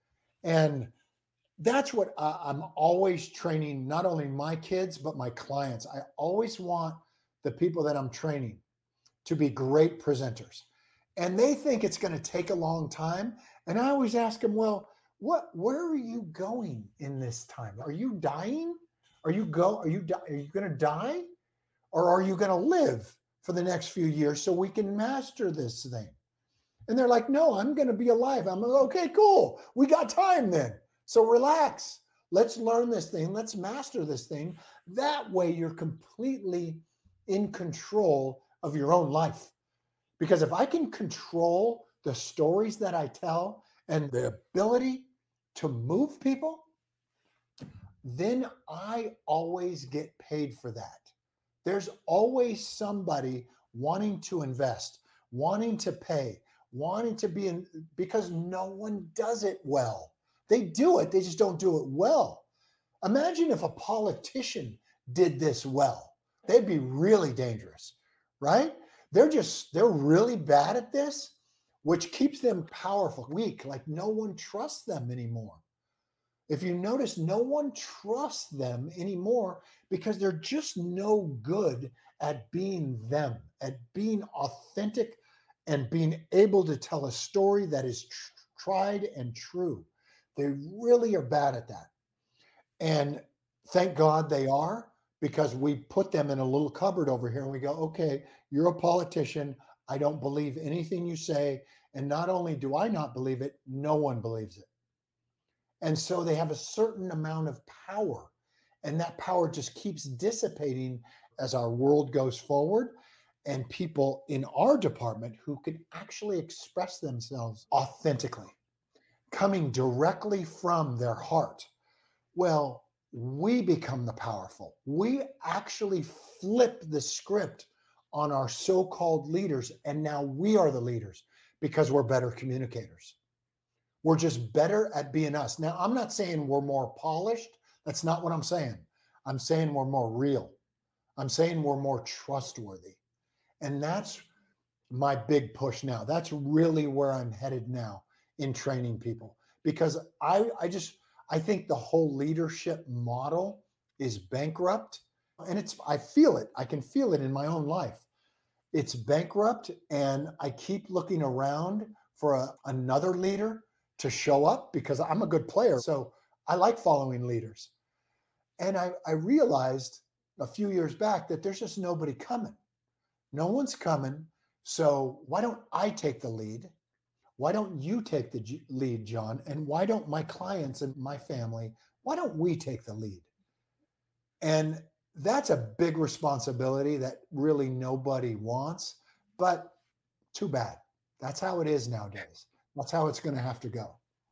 And that's what I, I'm always training, not only my kids, but my clients. I always want the people that I'm training to be great presenters. And they think it's going to take a long time. And I always ask them, well, what, where are you going in this time? Are you dying? Are you go, are you, are you going to die? Or are you going to live for the next few years so we can master this thing? And they're like, no, I'm going to be alive. I'm like, okay, cool. We got time then. So relax. Let's learn this thing. Let's master this thing. That way you're completely in control of your own life. Because if I can control the stories that I tell and the ability to move people, then I always get paid for that. There's always somebody wanting to invest, wanting to pay, wanting to be in, because no one does it well. They do it, they just don't do it well. Imagine if a politician did this well. They'd be really dangerous, right? They're just, they're really bad at this, which keeps them powerful, weak, like no one trusts them anymore. If you notice, no one trusts them anymore because they're just no good at being them, at being authentic and being able to tell a story that is tr- tried and true. They really are bad at that. And thank God they are, because we put them in a little cupboard over here and we go, okay, you're a politician. I don't believe anything you say. And not only do I not believe it, no one believes it. And so they have a certain amount of power, and that power just keeps dissipating as our world goes forward. And people in our department who can actually express themselves authentically, coming directly from their heart, well, we become the powerful. We actually flip the script on our so-called leaders, and now we are the leaders because we're better communicators. We're just better at being us. Now, I'm not saying we're more polished. That's not what I'm saying. I'm saying we're more real. I'm saying we're more trustworthy. And that's my big push now. That's really where I'm headed now in training people, because I, I just, I think the whole leadership model is bankrupt. And it's, I feel it. I can feel it in my own life. It's bankrupt. And I keep looking around for a, another leader to show up because I'm a good player. So I like following leaders. And I, I realized a few years back that there's just nobody coming. No one's coming. So why don't I take the lead? Why don't you take the G- lead, John? And why don't my clients and my family, why don't we take the lead? And that's a big responsibility that really nobody wants, but too bad. That's how it is nowadays. That's how it's going to have to go.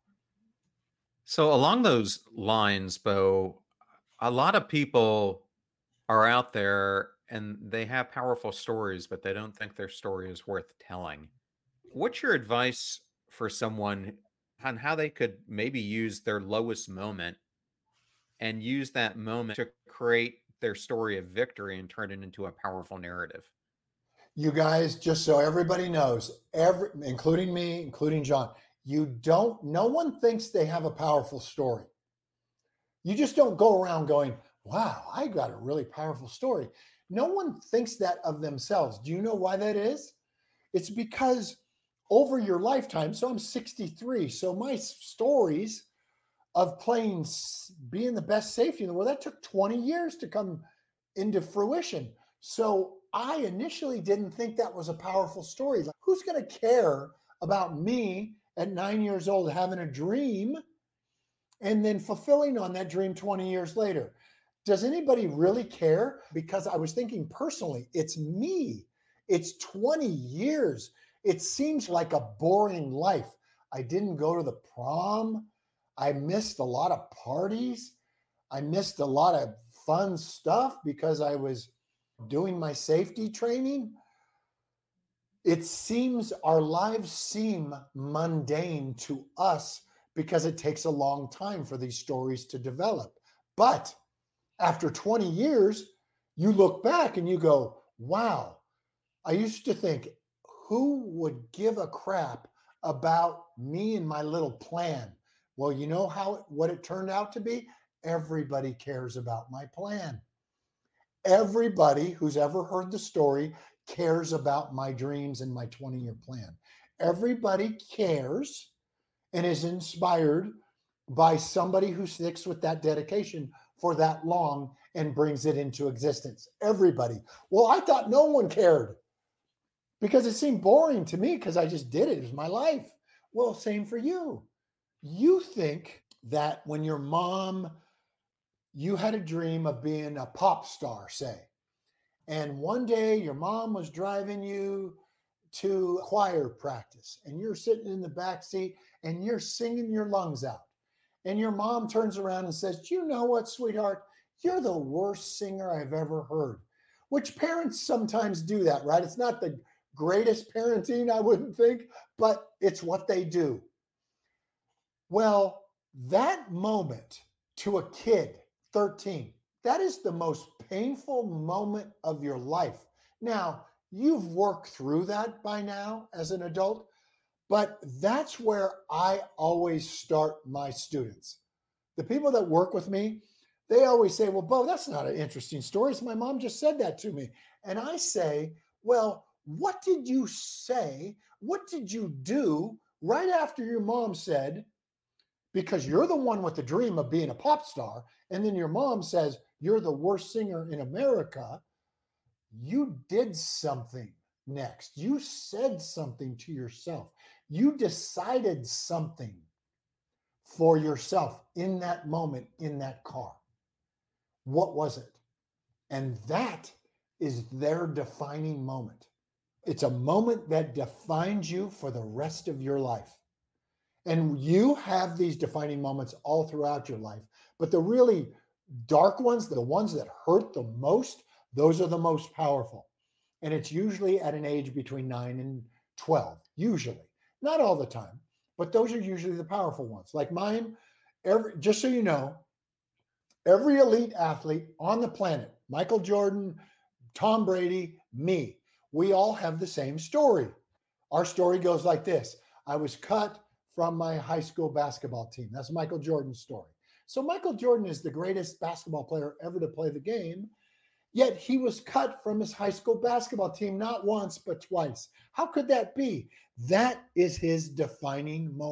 So along those lines, Bo, a lot of people are out there and they have powerful stories, but they don't think their story is worth telling. What's your advice for someone on how they could maybe use their lowest moment and use that moment to create their story of victory and turn it into a powerful narrative? You guys, just so everybody knows, every including me, including John, you don't, no one thinks they have a powerful story. You just don't go around going, wow, I got a really powerful story. No one thinks that of themselves. Do you know why that is? It's because over your lifetime, so I'm sixty-three, so my stories of playing, being the best safety in the world, that took twenty years to come into fruition. So I initially didn't think that was a powerful story. Like, who's going to care about me at nine years old having a dream and then fulfilling on that dream twenty years later? Does anybody really care? Because I was thinking personally, it's me. It's twenty years. It seems like a boring life. I didn't go to the prom. I missed a lot of parties. I missed a lot of fun stuff because I was doing my safety training. It seems our lives seem mundane to us because it takes a long time for these stories to develop. But after twenty years, you look back and you go, wow, I used to think, who would give a crap about me and my little plan? Well, you know how what it turned out to be? Everybody cares about my plan. Everybody who's ever heard the story cares about my dreams and my twenty-year plan. Everybody cares and is inspired by somebody who sticks with that dedication for that long and brings it into existence. Everybody. Well, I thought no one cared because it seemed boring to me because I just did it. It was my life. Well, same for you. You think that when your mom, you had a dream of being a pop star, say, and one day your mom was driving you to choir practice and you're sitting in the back seat and you're singing your lungs out. And your mom turns around and says, do you know what, sweetheart? You're the worst singer I've ever heard. Which parents sometimes do that, right? It's not the greatest parenting, I wouldn't think, but it's what they do. Well, that moment to a kid, thirteen, that is the most painful moment of your life. Now, you've worked through that by now as an adult, but that's where I always start my students. The people that work with me, they always say, well, Bo, that's not an interesting story. So my mom just said that to me. And I say, well, what did you say? What did you do right after your mom said, because you're the one with the dream of being a pop star, and then your mom says, you're the worst singer in America, you did something next. You said something to yourself. You decided something for yourself in that moment, in that car. What was it? And that is their defining moment. It's a moment that defines you for the rest of your life. And you have these defining moments all throughout your life. But the really dark ones, the ones that hurt the most, those are the most powerful. And it's usually at an age between nine and twelve, usually. Not all the time, but those are usually the powerful ones. Like mine, every, just so you know, every elite athlete on the planet, Michael Jordan, Tom Brady, me, we all have the same story. Our story goes like this. I was cut from my high school basketball team. That's Michael Jordan's story. So Michael Jordan is the greatest basketball player ever to play the game, yet he was cut from his high school basketball team not once, but twice. How could that be? That is his defining moment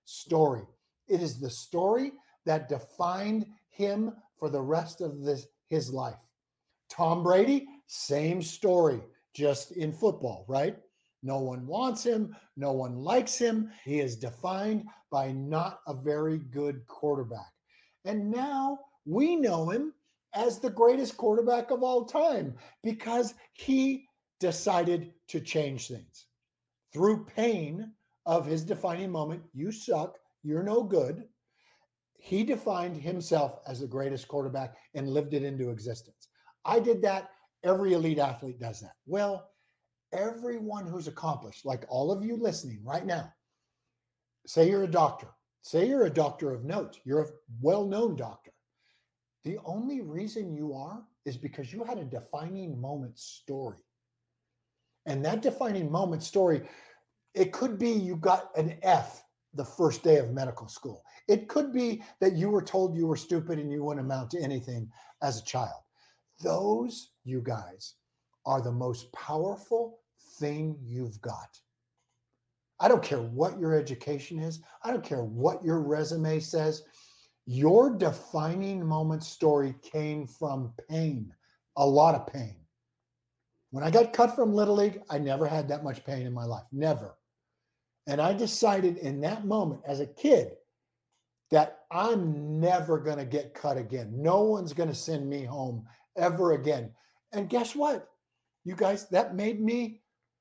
story. It is the story that defined him for the rest of this, his life. Tom Brady, same story, just in football, right? No one wants him. No one likes him. He is defined by not a very good quarterback. And now we know him as the greatest quarterback of all time because he decided to change things. Through pain of his defining moment, you suck, you're no good, he defined himself as the greatest quarterback and lived it into existence. I did that. Every elite athlete does that. Well, everyone who's accomplished, like all of you listening right now, say you're a doctor, say you're a doctor of note, you're a well-known doctor. The only reason you are is because you had a defining moment story. And that defining moment story, it could be you got an F the first day of medical school. It could be that you were told you were stupid and you wouldn't amount to anything as a child. Those, you guys, are the most powerful thing you've got. I don't care what your education is. I don't care what your resume says. Your defining moment story came from pain, a lot of pain. When I got cut from Little League, I never had that much pain in my life, never. And I decided in that moment as a kid that I'm never going to get cut again. No one's going to send me home ever again. And guess what? You guys, that made me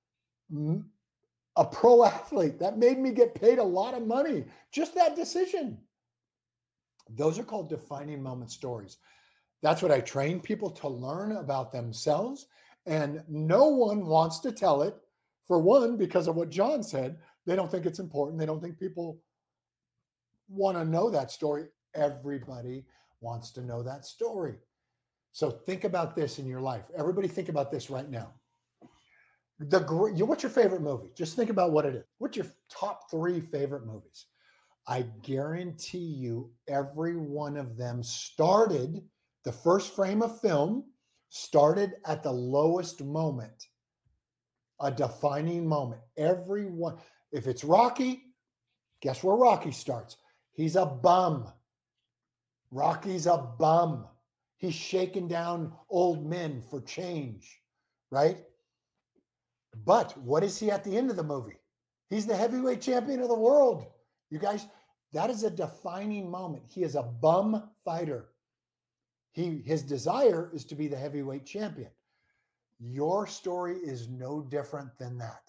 a pro athlete. That made me get paid a lot of money. Just that decision. Those are called defining moment stories. That's what I train people to learn about themselves. And no one wants to tell it. For one, because of what John said, they don't think it's important. They don't think people want to know that story. Everybody wants to know that story. So think about this in your life. Everybody think about this right now. The what's your favorite movie? Just think about what it is. What's your top three favorite movies? I guarantee you every one of them started, the first frame of film started at the lowest moment, a defining moment. Every one. If it's Rocky, guess where Rocky starts? He's a bum. Rocky's a bum. He's shaking down old men for change, right? But what is he at the end of the movie? He's the heavyweight champion of the world. You guys, that is a defining moment. He is a bum fighter. He, his desire is to be the heavyweight champion. Your story is no different than that.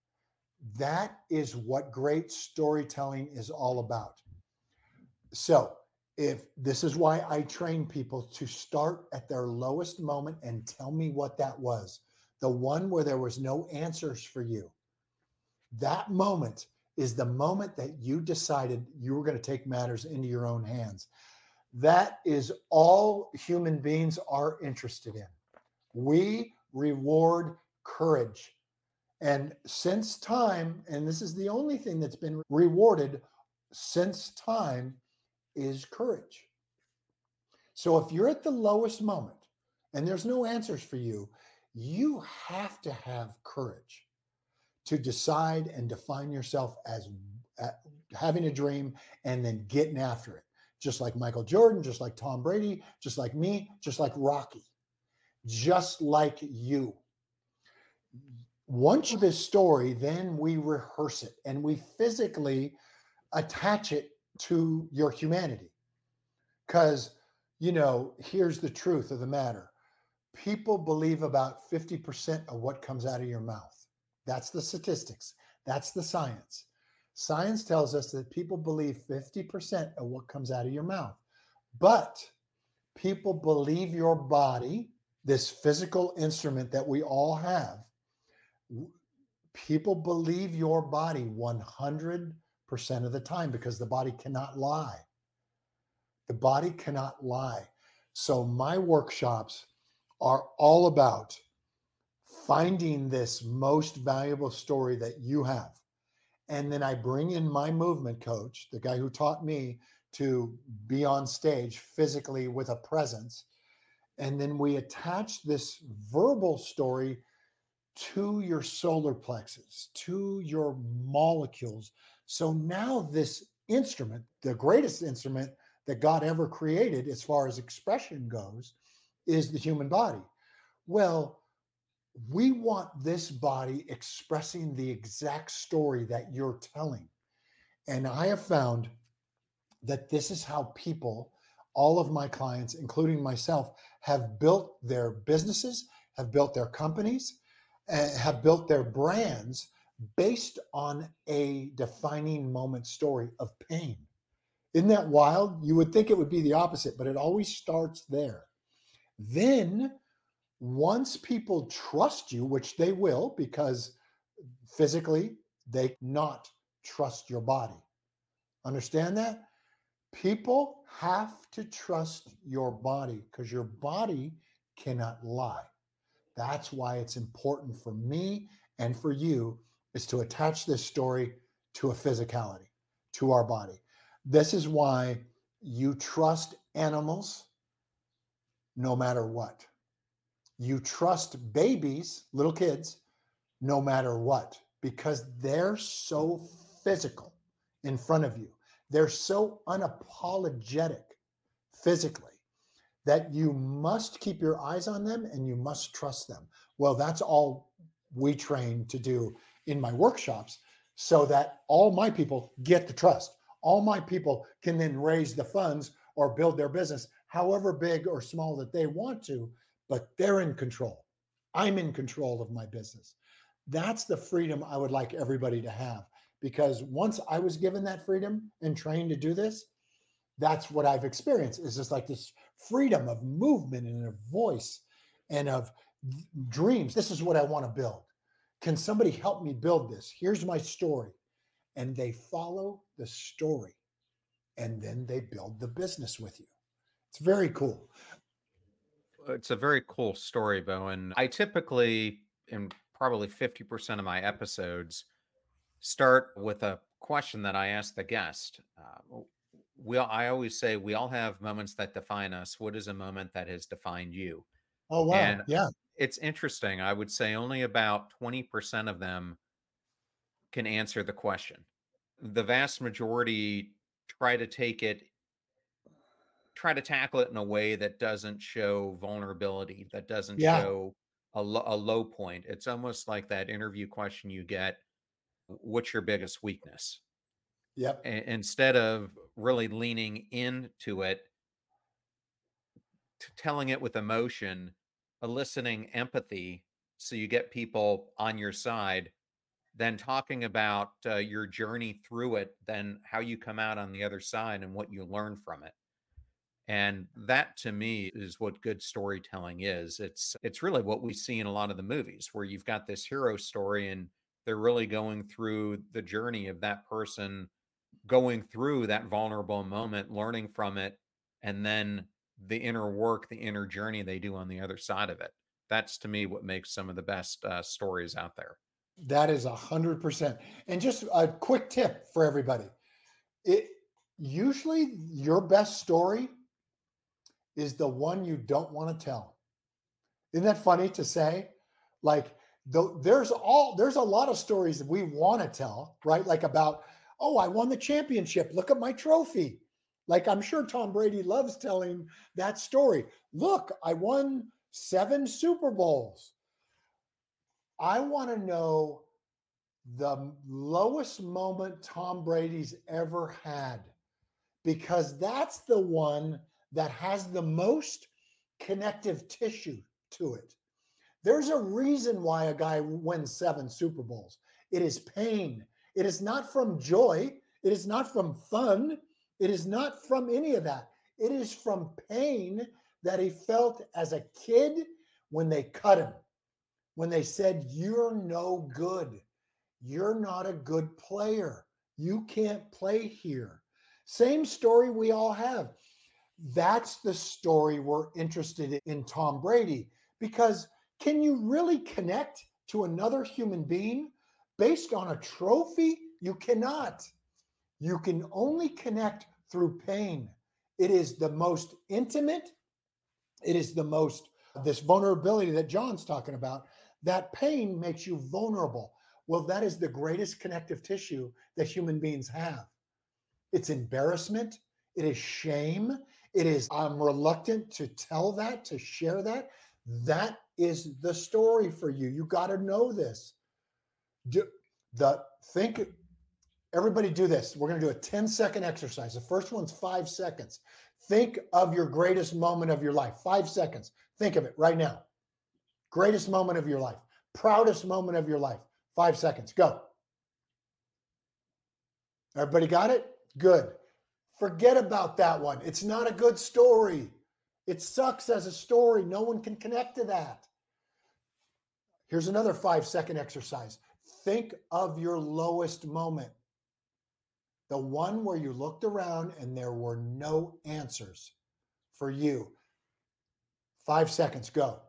That is what great storytelling is all about. So if this is why I train people to start at their lowest moment and tell me what that was, the one where there was no answers for you. That moment is the moment that you decided you were going to take matters into your own hands. That is all human beings are interested in. We reward courage. And since time, and this is the only thing that's been rewarded since time, is courage. So if you're at the lowest moment and there's no answers for you, you have to have courage to decide and define yourself as uh, having a dream and then getting after it. Just like Michael Jordan, just like Tom Brady, just like me, just like Rocky, just like you. Once this story, then we rehearse it and we physically attach it to your humanity. Because, you know, here's the truth of the matter. People believe about fifty percent of what comes out of your mouth. That's the statistics. That's the science. Science tells us that people believe fifty percent of what comes out of your mouth. But people believe your body, this physical instrument that we all have, people believe your body one hundred percent of the time because the body cannot lie. The body cannot lie. So my workshops are all about finding this most valuable story that you have. And then I bring in my movement coach, the guy who taught me to be on stage physically with a presence. And then we attach this verbal story to your solar plexus, to your molecules. So now this instrument, the greatest instrument that God ever created as far as expression goes, is the human body. Well, we want this body expressing the exact story that you're telling. And I have found that this is how people, all of my clients, including myself, have built their businesses, have built their companies, uh, have built their brands based on a defining moment story of pain. Isn't that wild? You would think it would be the opposite, but it always starts there. Then, once people trust you, which they will, because physically they not trust your body. Understand that? People have to trust your body because your body cannot lie. That's why it's important for me and for you is to attach this story to a physicality, to our body. This is why you trust animals no matter what. You trust babies, little kids, no matter what, because they're so physical in front of you. They're so unapologetic physically that you must keep your eyes on them and you must trust them. Well, that's all we train to do in my workshops so that all my people get the trust. All my people can then raise the funds or build their business, however big or small that they want to, but they're in control. I'm in control of my business. That's the freedom I would like everybody to have, because once I was given that freedom and trained to do this, that's what I've experienced. It's just like this freedom of movement and of voice and of dreams. This is what I want to build. Can somebody help me build this? Here's my story. And they follow the story and then they build the business with you. It's very cool. It's a very cool story, Bowen. I typically, in probably fifty percent of my episodes, start with a question that I ask the guest. Uh, we, I always say we all have moments that define us. What is a moment that has defined you? Oh, wow. And yeah. It's interesting. I would say only about twenty percent of them can answer the question. The vast majority try to take it, try to tackle it in a way that doesn't show vulnerability, that doesn't Yeah. show a, lo- a low point. It's almost like that interview question you get, what's your biggest weakness? Yep. A- instead of really leaning into it, t- telling it with emotion, eliciting empathy so you get people on your side, then talking about uh, your journey through it, then how you come out on the other side and what you learn from it. And that to me is what good storytelling is. It's it's really what we see in a lot of the movies where you've got this hero story and they're really going through the journey of that person going through that vulnerable moment, learning from it, and then the inner work, the inner journey they do on the other side of it. That's to me what makes some of the best uh, stories out there. That is a hundred percent. And just a quick tip for everybody. It usually your best story is the one you don't want to tell. Isn't that funny to say? Like the, there's all there's a lot of stories that we want to tell, right? Like about, oh, I won the championship. Look at my trophy. Like I'm sure Tom Brady loves telling that story. Look, I won seven Super Bowls. I want to know the lowest moment Tom Brady's ever had, because that's the one that has the most connective tissue to it. There's a reason why a guy wins seven Super Bowls. It is pain. It is not from joy. It is not from fun. It is not from any of that. It is from pain that he felt as a kid when they cut him, when they said, you're no good. You're not a good player. You can't play here. Same story we all have. That's the story we're interested in Tom Brady, because can you really connect to another human being based on a trophy? You cannot. You can only connect through pain. It is the most intimate. It is the most, this vulnerability that John's talking about. That pain makes you vulnerable. Well, that is the greatest connective tissue that human beings have. It's embarrassment. It is shame. It is, I'm reluctant to tell that, to share that. That is the story for you. You got to know this. Do, the think, everybody do this. We're going to do a ten second exercise. The first one's five seconds. Think of your greatest moment of your life. Five seconds. Think of it right now. Greatest moment of your life. Proudest moment of your life. Five seconds. Go. Everybody got it? Good. Forget about that one. It's not a good story. It sucks as a story. No one can connect to that. Here's another five second exercise. Think of your lowest moment. The one where you looked around and there were no answers for you. Five seconds, go.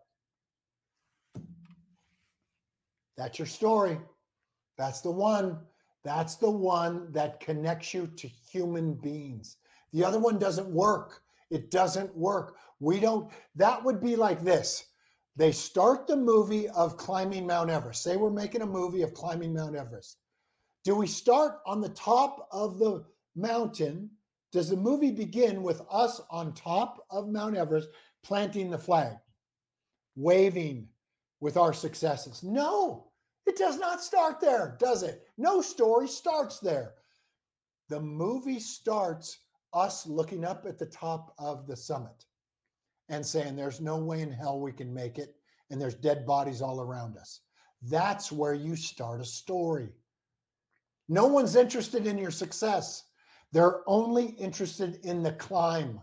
That's your story. That's the one. That's the one that connects you to human beings. The other one doesn't work. It doesn't work. We don't, that would be like this. They start the movie of climbing Mount Everest. Say we're making a movie of climbing Mount Everest. Do we start on the top of the mountain? Does the movie begin with us on top of Mount Everest planting the flag, waving with our successes? No, it does not start there, does it? No story starts there. The movie starts us looking up at the top of the summit and saying, there's no way in hell we can make it, and there's dead bodies all around us. That's where you start a story. No one's interested in your success. They're only interested in the climb.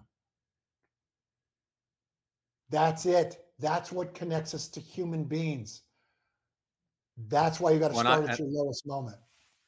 That's it. That's what connects us to human beings. That's why you got to When start I, at your lowest moment.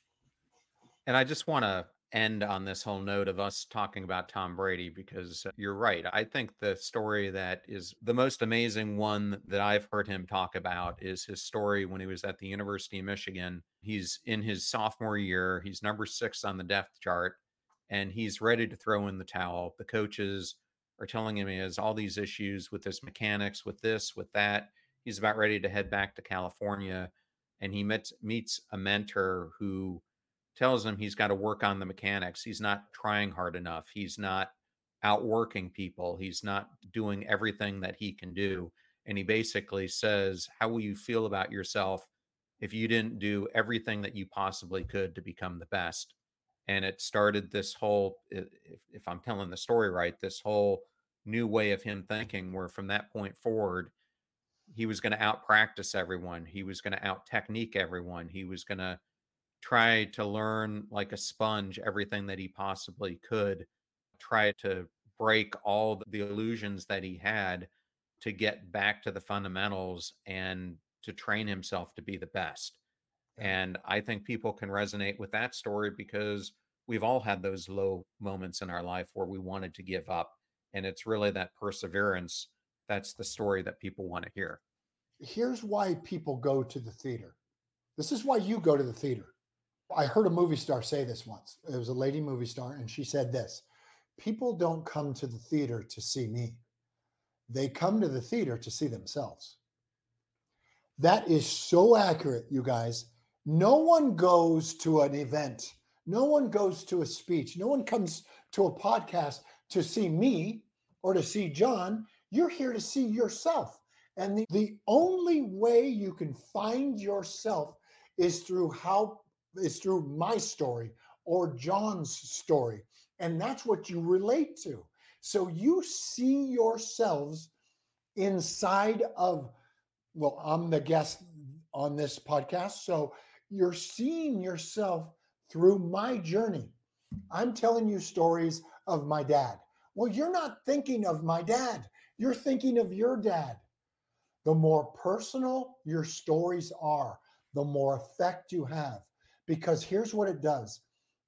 and I just want to end on this whole note of us talking about Tom Brady, because you're right. I think the story that is the most amazing one that I've heard him talk about is his story when he was at the University of Michigan. He's in his sophomore year. He's number six on the depth chart, and he's ready to throw in the towel. The coaches are telling him he has all these issues with his mechanics, with this, with that. He's about ready to head back to California, and he met, meets a mentor who tells him he's got to work on the mechanics. He's not trying hard enough. He's not outworking people. He's not doing everything that he can do. And he basically says, how will you feel about yourself if you didn't do everything that you possibly could to become the best? And it started this whole, if, if I'm telling the story right, this whole new way of him thinking, where from that point forward, he was going to out practice everyone. He was going to out technique everyone. He was going to try to learn like a sponge everything that he possibly could, try to break all the illusions that he had to get back to the fundamentals and to train himself to be the best. And I think people can resonate with that story because we've all had those low moments in our life where we wanted to give up. And it's really that perseverance. That's the story that people want to hear. Here's why people go to the theater. This is why you go to the theater. I heard a movie star say this once. It was a lady movie star, and she said this: people don't come to the theater to see me. They come to the theater to see themselves. That is so accurate, you guys. No one goes to an event. No one goes to a speech. No one comes to a podcast to see me or to see John. You're here to see yourself. And the, the only way you can find yourself is through how is through my story or John's story. And that's what you relate to. So you see yourselves inside of, well, I'm the guest on this podcast. So you're seeing yourself through my journey. I'm telling you stories of my dad. Well, you're not thinking of my dad. You're thinking of your dad. The more personal your stories are, the more effect you have. Because here's what it does.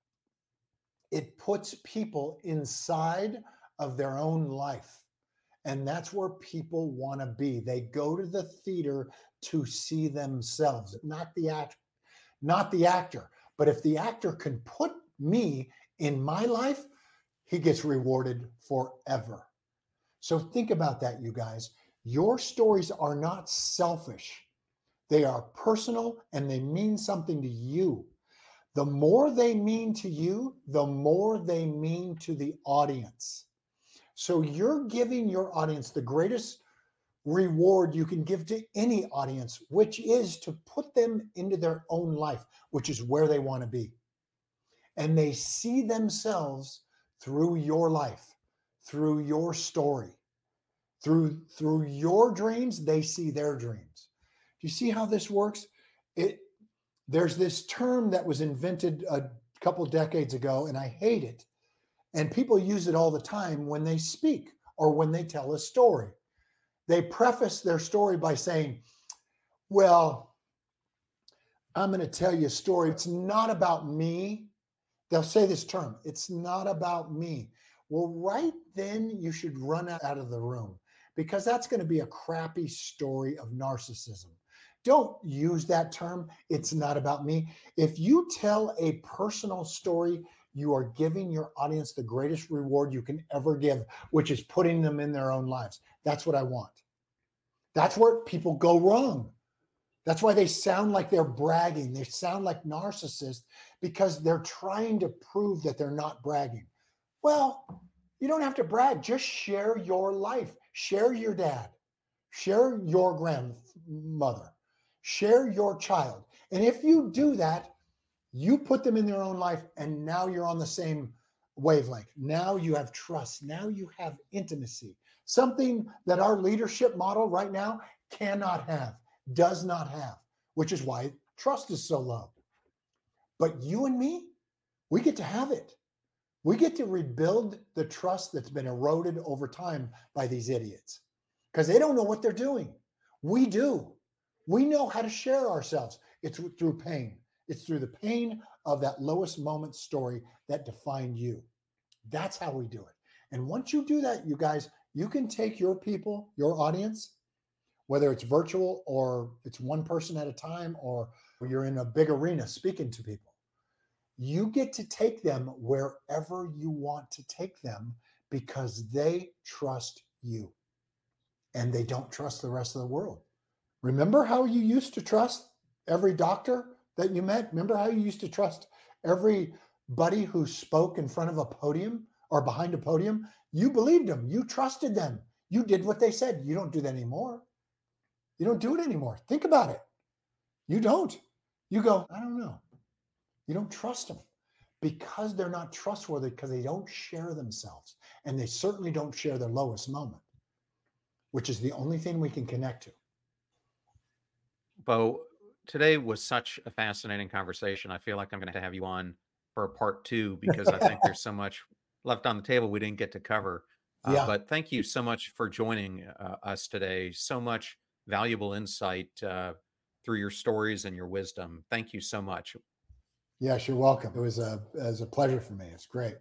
It puts people inside of their own life. And that's where people want to be. They go to the theater to see themselves, not the act, not the actor. But if the actor can put me in my life, he gets rewarded forever. So think about that, you guys. Your stories are not selfish. They are personal and they mean something to you. The more they mean to you, the more they mean to the audience. So you're giving your audience the greatest reward you can give to any audience, which is to put them into their own life, which is where they want to be. And they see themselves through your life, through your story, through through your dreams. They see their dreams. Do you see how this works? It there's this term that was invented a couple decades ago, and I hate it. And people use it all the time when they speak or when they tell a story. They preface their story by saying, well, I'm going to tell you a story. It's not about me. They'll say this term, it's not about me. Well, right then you should run out of the room, because that's going to be a crappy story of narcissism. Don't use that term. It's not about me. If you tell a personal story, you are giving your audience the greatest reward you can ever give, which is putting them in their own lives. That's what I want. That's where people go wrong. That's why they sound like they're bragging. They sound like narcissists, because they're trying to prove that they're not bragging. Well, you don't have to brag. Just share your life. Share your dad. Share your grandmother. Share your child. And if you do that, you put them in their own life, and now you're on the same wavelength. Now you have trust. Now you have intimacy. Something that our leadership model right now cannot have, does not have, which is why trust is so low. But you and me, we get to have it. We get to rebuild the trust that's been eroded over time by these idiots, because they don't know what they're doing. We do. We know how to share ourselves. It's through pain. It's through the pain of that lowest moment story that defined you. That's how we do it. And once you do that, you guys, you can take your people, your audience, whether it's virtual or it's one person at a time, or you're in a big arena speaking to people. You get to take them wherever you want to take them, because they trust you and they don't trust the rest of the world. Remember how you used to trust every doctor that you met? Remember how you used to trust everybody who spoke in front of a podium or behind a podium? You believed them. You trusted them. You did what they said. You don't do that anymore. You don't do it anymore. Think about it. You don't. You go, I don't know. You don't trust them, because they're not trustworthy, because they don't share themselves, and they certainly don't share their lowest moment, which is the only thing we can connect to. Bo, today was such a fascinating conversation. I feel like I'm going to have you on for a part two, because I think there's so much left on the table we didn't get to cover. Uh, Yeah. But thank you so much for joining uh, us today. So much valuable insight uh, through your stories and your wisdom. Thank you so much. Yes, you're welcome. It was a, it was a pleasure for me. It's great.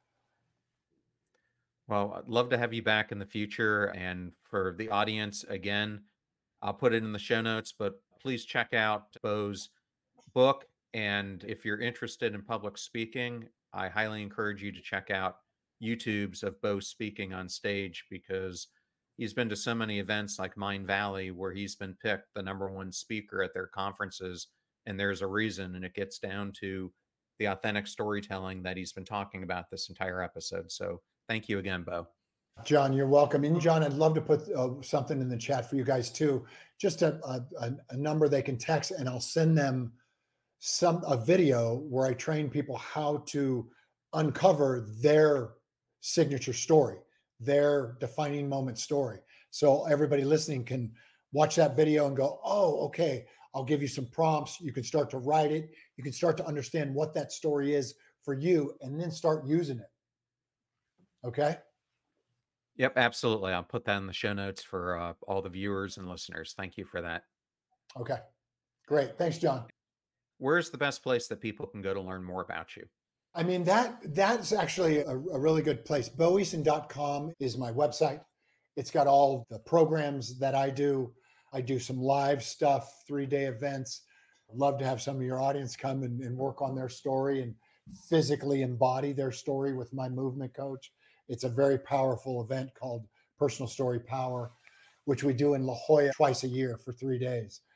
Well, I'd love to have you back in the future. And for the audience, again, I'll put it in the show notes, but please check out Bo's book. And if you're interested in public speaking, I highly encourage you to check out YouTubes of Bo speaking on stage, because he's been to so many events like Mind Valley, where he's been picked the number one speaker at their conferences. And there's a reason, and it gets down to the authentic storytelling that he's been talking about this entire episode. So thank you again, Bo. John, you're welcome. And John, I'd love to put uh, something in the chat for you guys too. Just a, a, a number they can text, and I'll send them some a video where I train people how to uncover their signature story, their defining moment story. So everybody listening can watch that video and go, oh, okay, I'll give you some prompts. You can start to write it. You can start to understand what that story is for you, and then start using it. Okay? Yep, absolutely. I'll put that in the show notes for uh, all the viewers and listeners. Thank you for that. Okay. Great. Thanks, John. Where's the best place that people can go to learn more about you? I mean, that that's actually a, a really good place. bo eason dot com is my website. It's got all the programs that I do. I do some live stuff, three-day events. I'd love to have some of your audience come and, and work on their story and physically embody their story with my movement coach. It's a very powerful event called Personal Story Power, which we do in La Jolla twice a year for three days.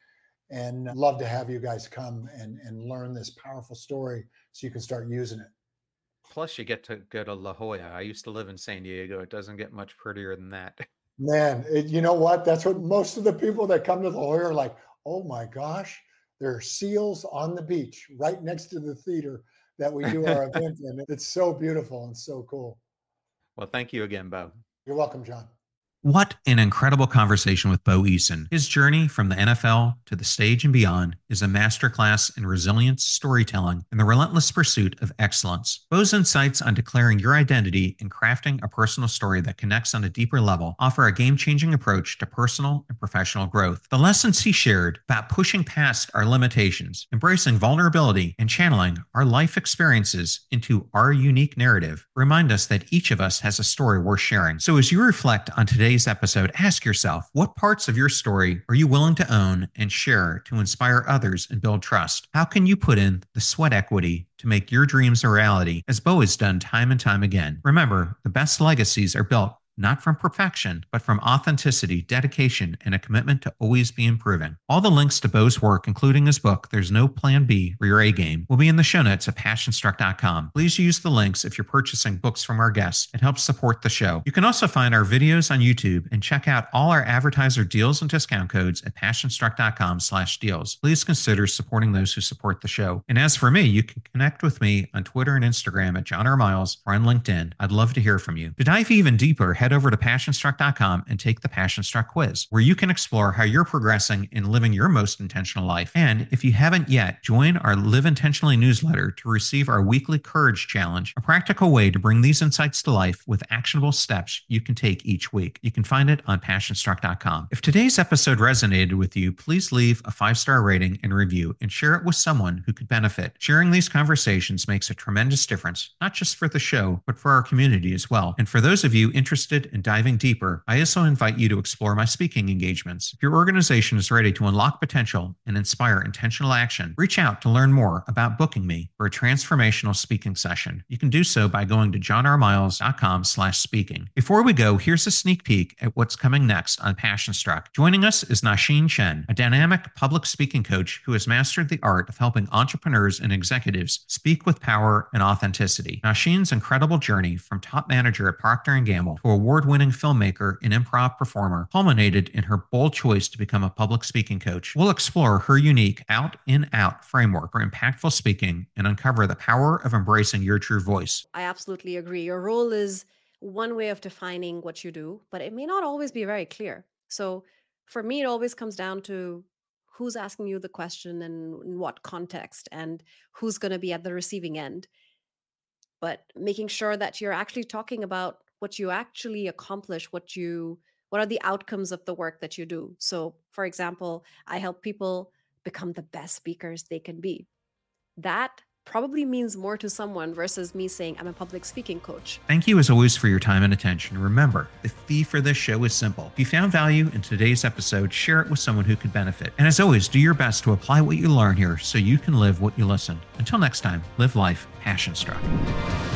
and love to have you guys come and, and learn this powerful story so you can start using it. Plus, you get to go to La Jolla. I used to live in San Diego. It doesn't get much prettier than that. Man, it, you know what? That's what most of the people that come to La Jolla are like, oh my gosh, there are seals on the beach right next to the theater that we do our event in. It's so beautiful and so cool. Well, thank you again, Bo. You're welcome, John. What an incredible conversation with Bo Eason. His journey from the N F L to the stage and beyond is a masterclass in resilience, storytelling, and the relentless pursuit of excellence. Bo's insights on declaring your identity and crafting a personal story that connects on a deeper level offer a game-changing approach to personal and professional growth. The lessons he shared about pushing past our limitations, embracing vulnerability, and channeling our life experiences into our unique narrative remind us that each of us has a story worth sharing. So as you reflect on today's episode, ask yourself, what parts of your story are you willing to own and share to inspire others and build trust? How can you put in the sweat equity to make your dreams a reality, as Bo has done time and time again? Remember, the best legacies are built not from perfection, but from authenticity, dedication, and a commitment to always be improving. All the links to Bo's work, including his book, There's No Plan B for Your A-Game, will be in the show notes at passion struck dot com. Please use the links if you're purchasing books from our guests. It helps support the show. You can also find our videos on YouTube and check out all our advertiser deals and discount codes at passion struck dot com slash deals. Please consider supporting those who support the show. And as for me, you can connect with me on Twitter and Instagram at John R. Miles or on LinkedIn. I'd love to hear from you. To dive even deeper, head over to passion struck dot com and take the Passion Struck quiz, where you can explore how you're progressing in living your most intentional life. And if you haven't yet, join our Live Intentionally newsletter to receive our weekly Courage Challenge, a practical way to bring these insights to life with actionable steps you can take each week. You can find it on passion struck dot com. If today's episode resonated with you, please leave a five-star rating and review and share it with someone who could benefit. Sharing these conversations makes a tremendous difference, not just for the show, but for our community as well. And for those of you interested in diving deeper, I also invite you to explore my speaking engagements. If your organization is ready to unlock potential and inspire intentional action, reach out to learn more about booking me for a transformational speaking session. You can do so by going to john r miles dot com slash speaking. Before we go, here's a sneak peek at what's coming next on Passion Struck. Joining us is Nasheen Chen, a dynamic public speaking coach who has mastered the art of helping entrepreneurs and executives speak with power and authenticity. Nasheen's incredible journey from top manager at Procter and Gamble to award-winning filmmaker and improv performer culminated in her bold choice to become a public speaking coach. We'll explore her unique out-in-out framework for impactful speaking and uncover the power of embracing your true voice. I absolutely agree. Your role is one way of defining what you do, but it may not always be very clear. So for me, it always comes down to who's asking you the question and in what context and who's going to be at the receiving end. But making sure that you're actually talking about what you actually accomplish, what you, what are the outcomes of the work that you do. So for example, I help people become the best speakers they can be. That probably means more to someone versus me saying I'm a public speaking coach. Thank you as always for your time and attention. Remember, the fee for this show is simple. If you found value in today's episode, share it with someone who could benefit. And as always, do your best to apply what you learn here so you can live what you listen. Until next time, live life passion struck.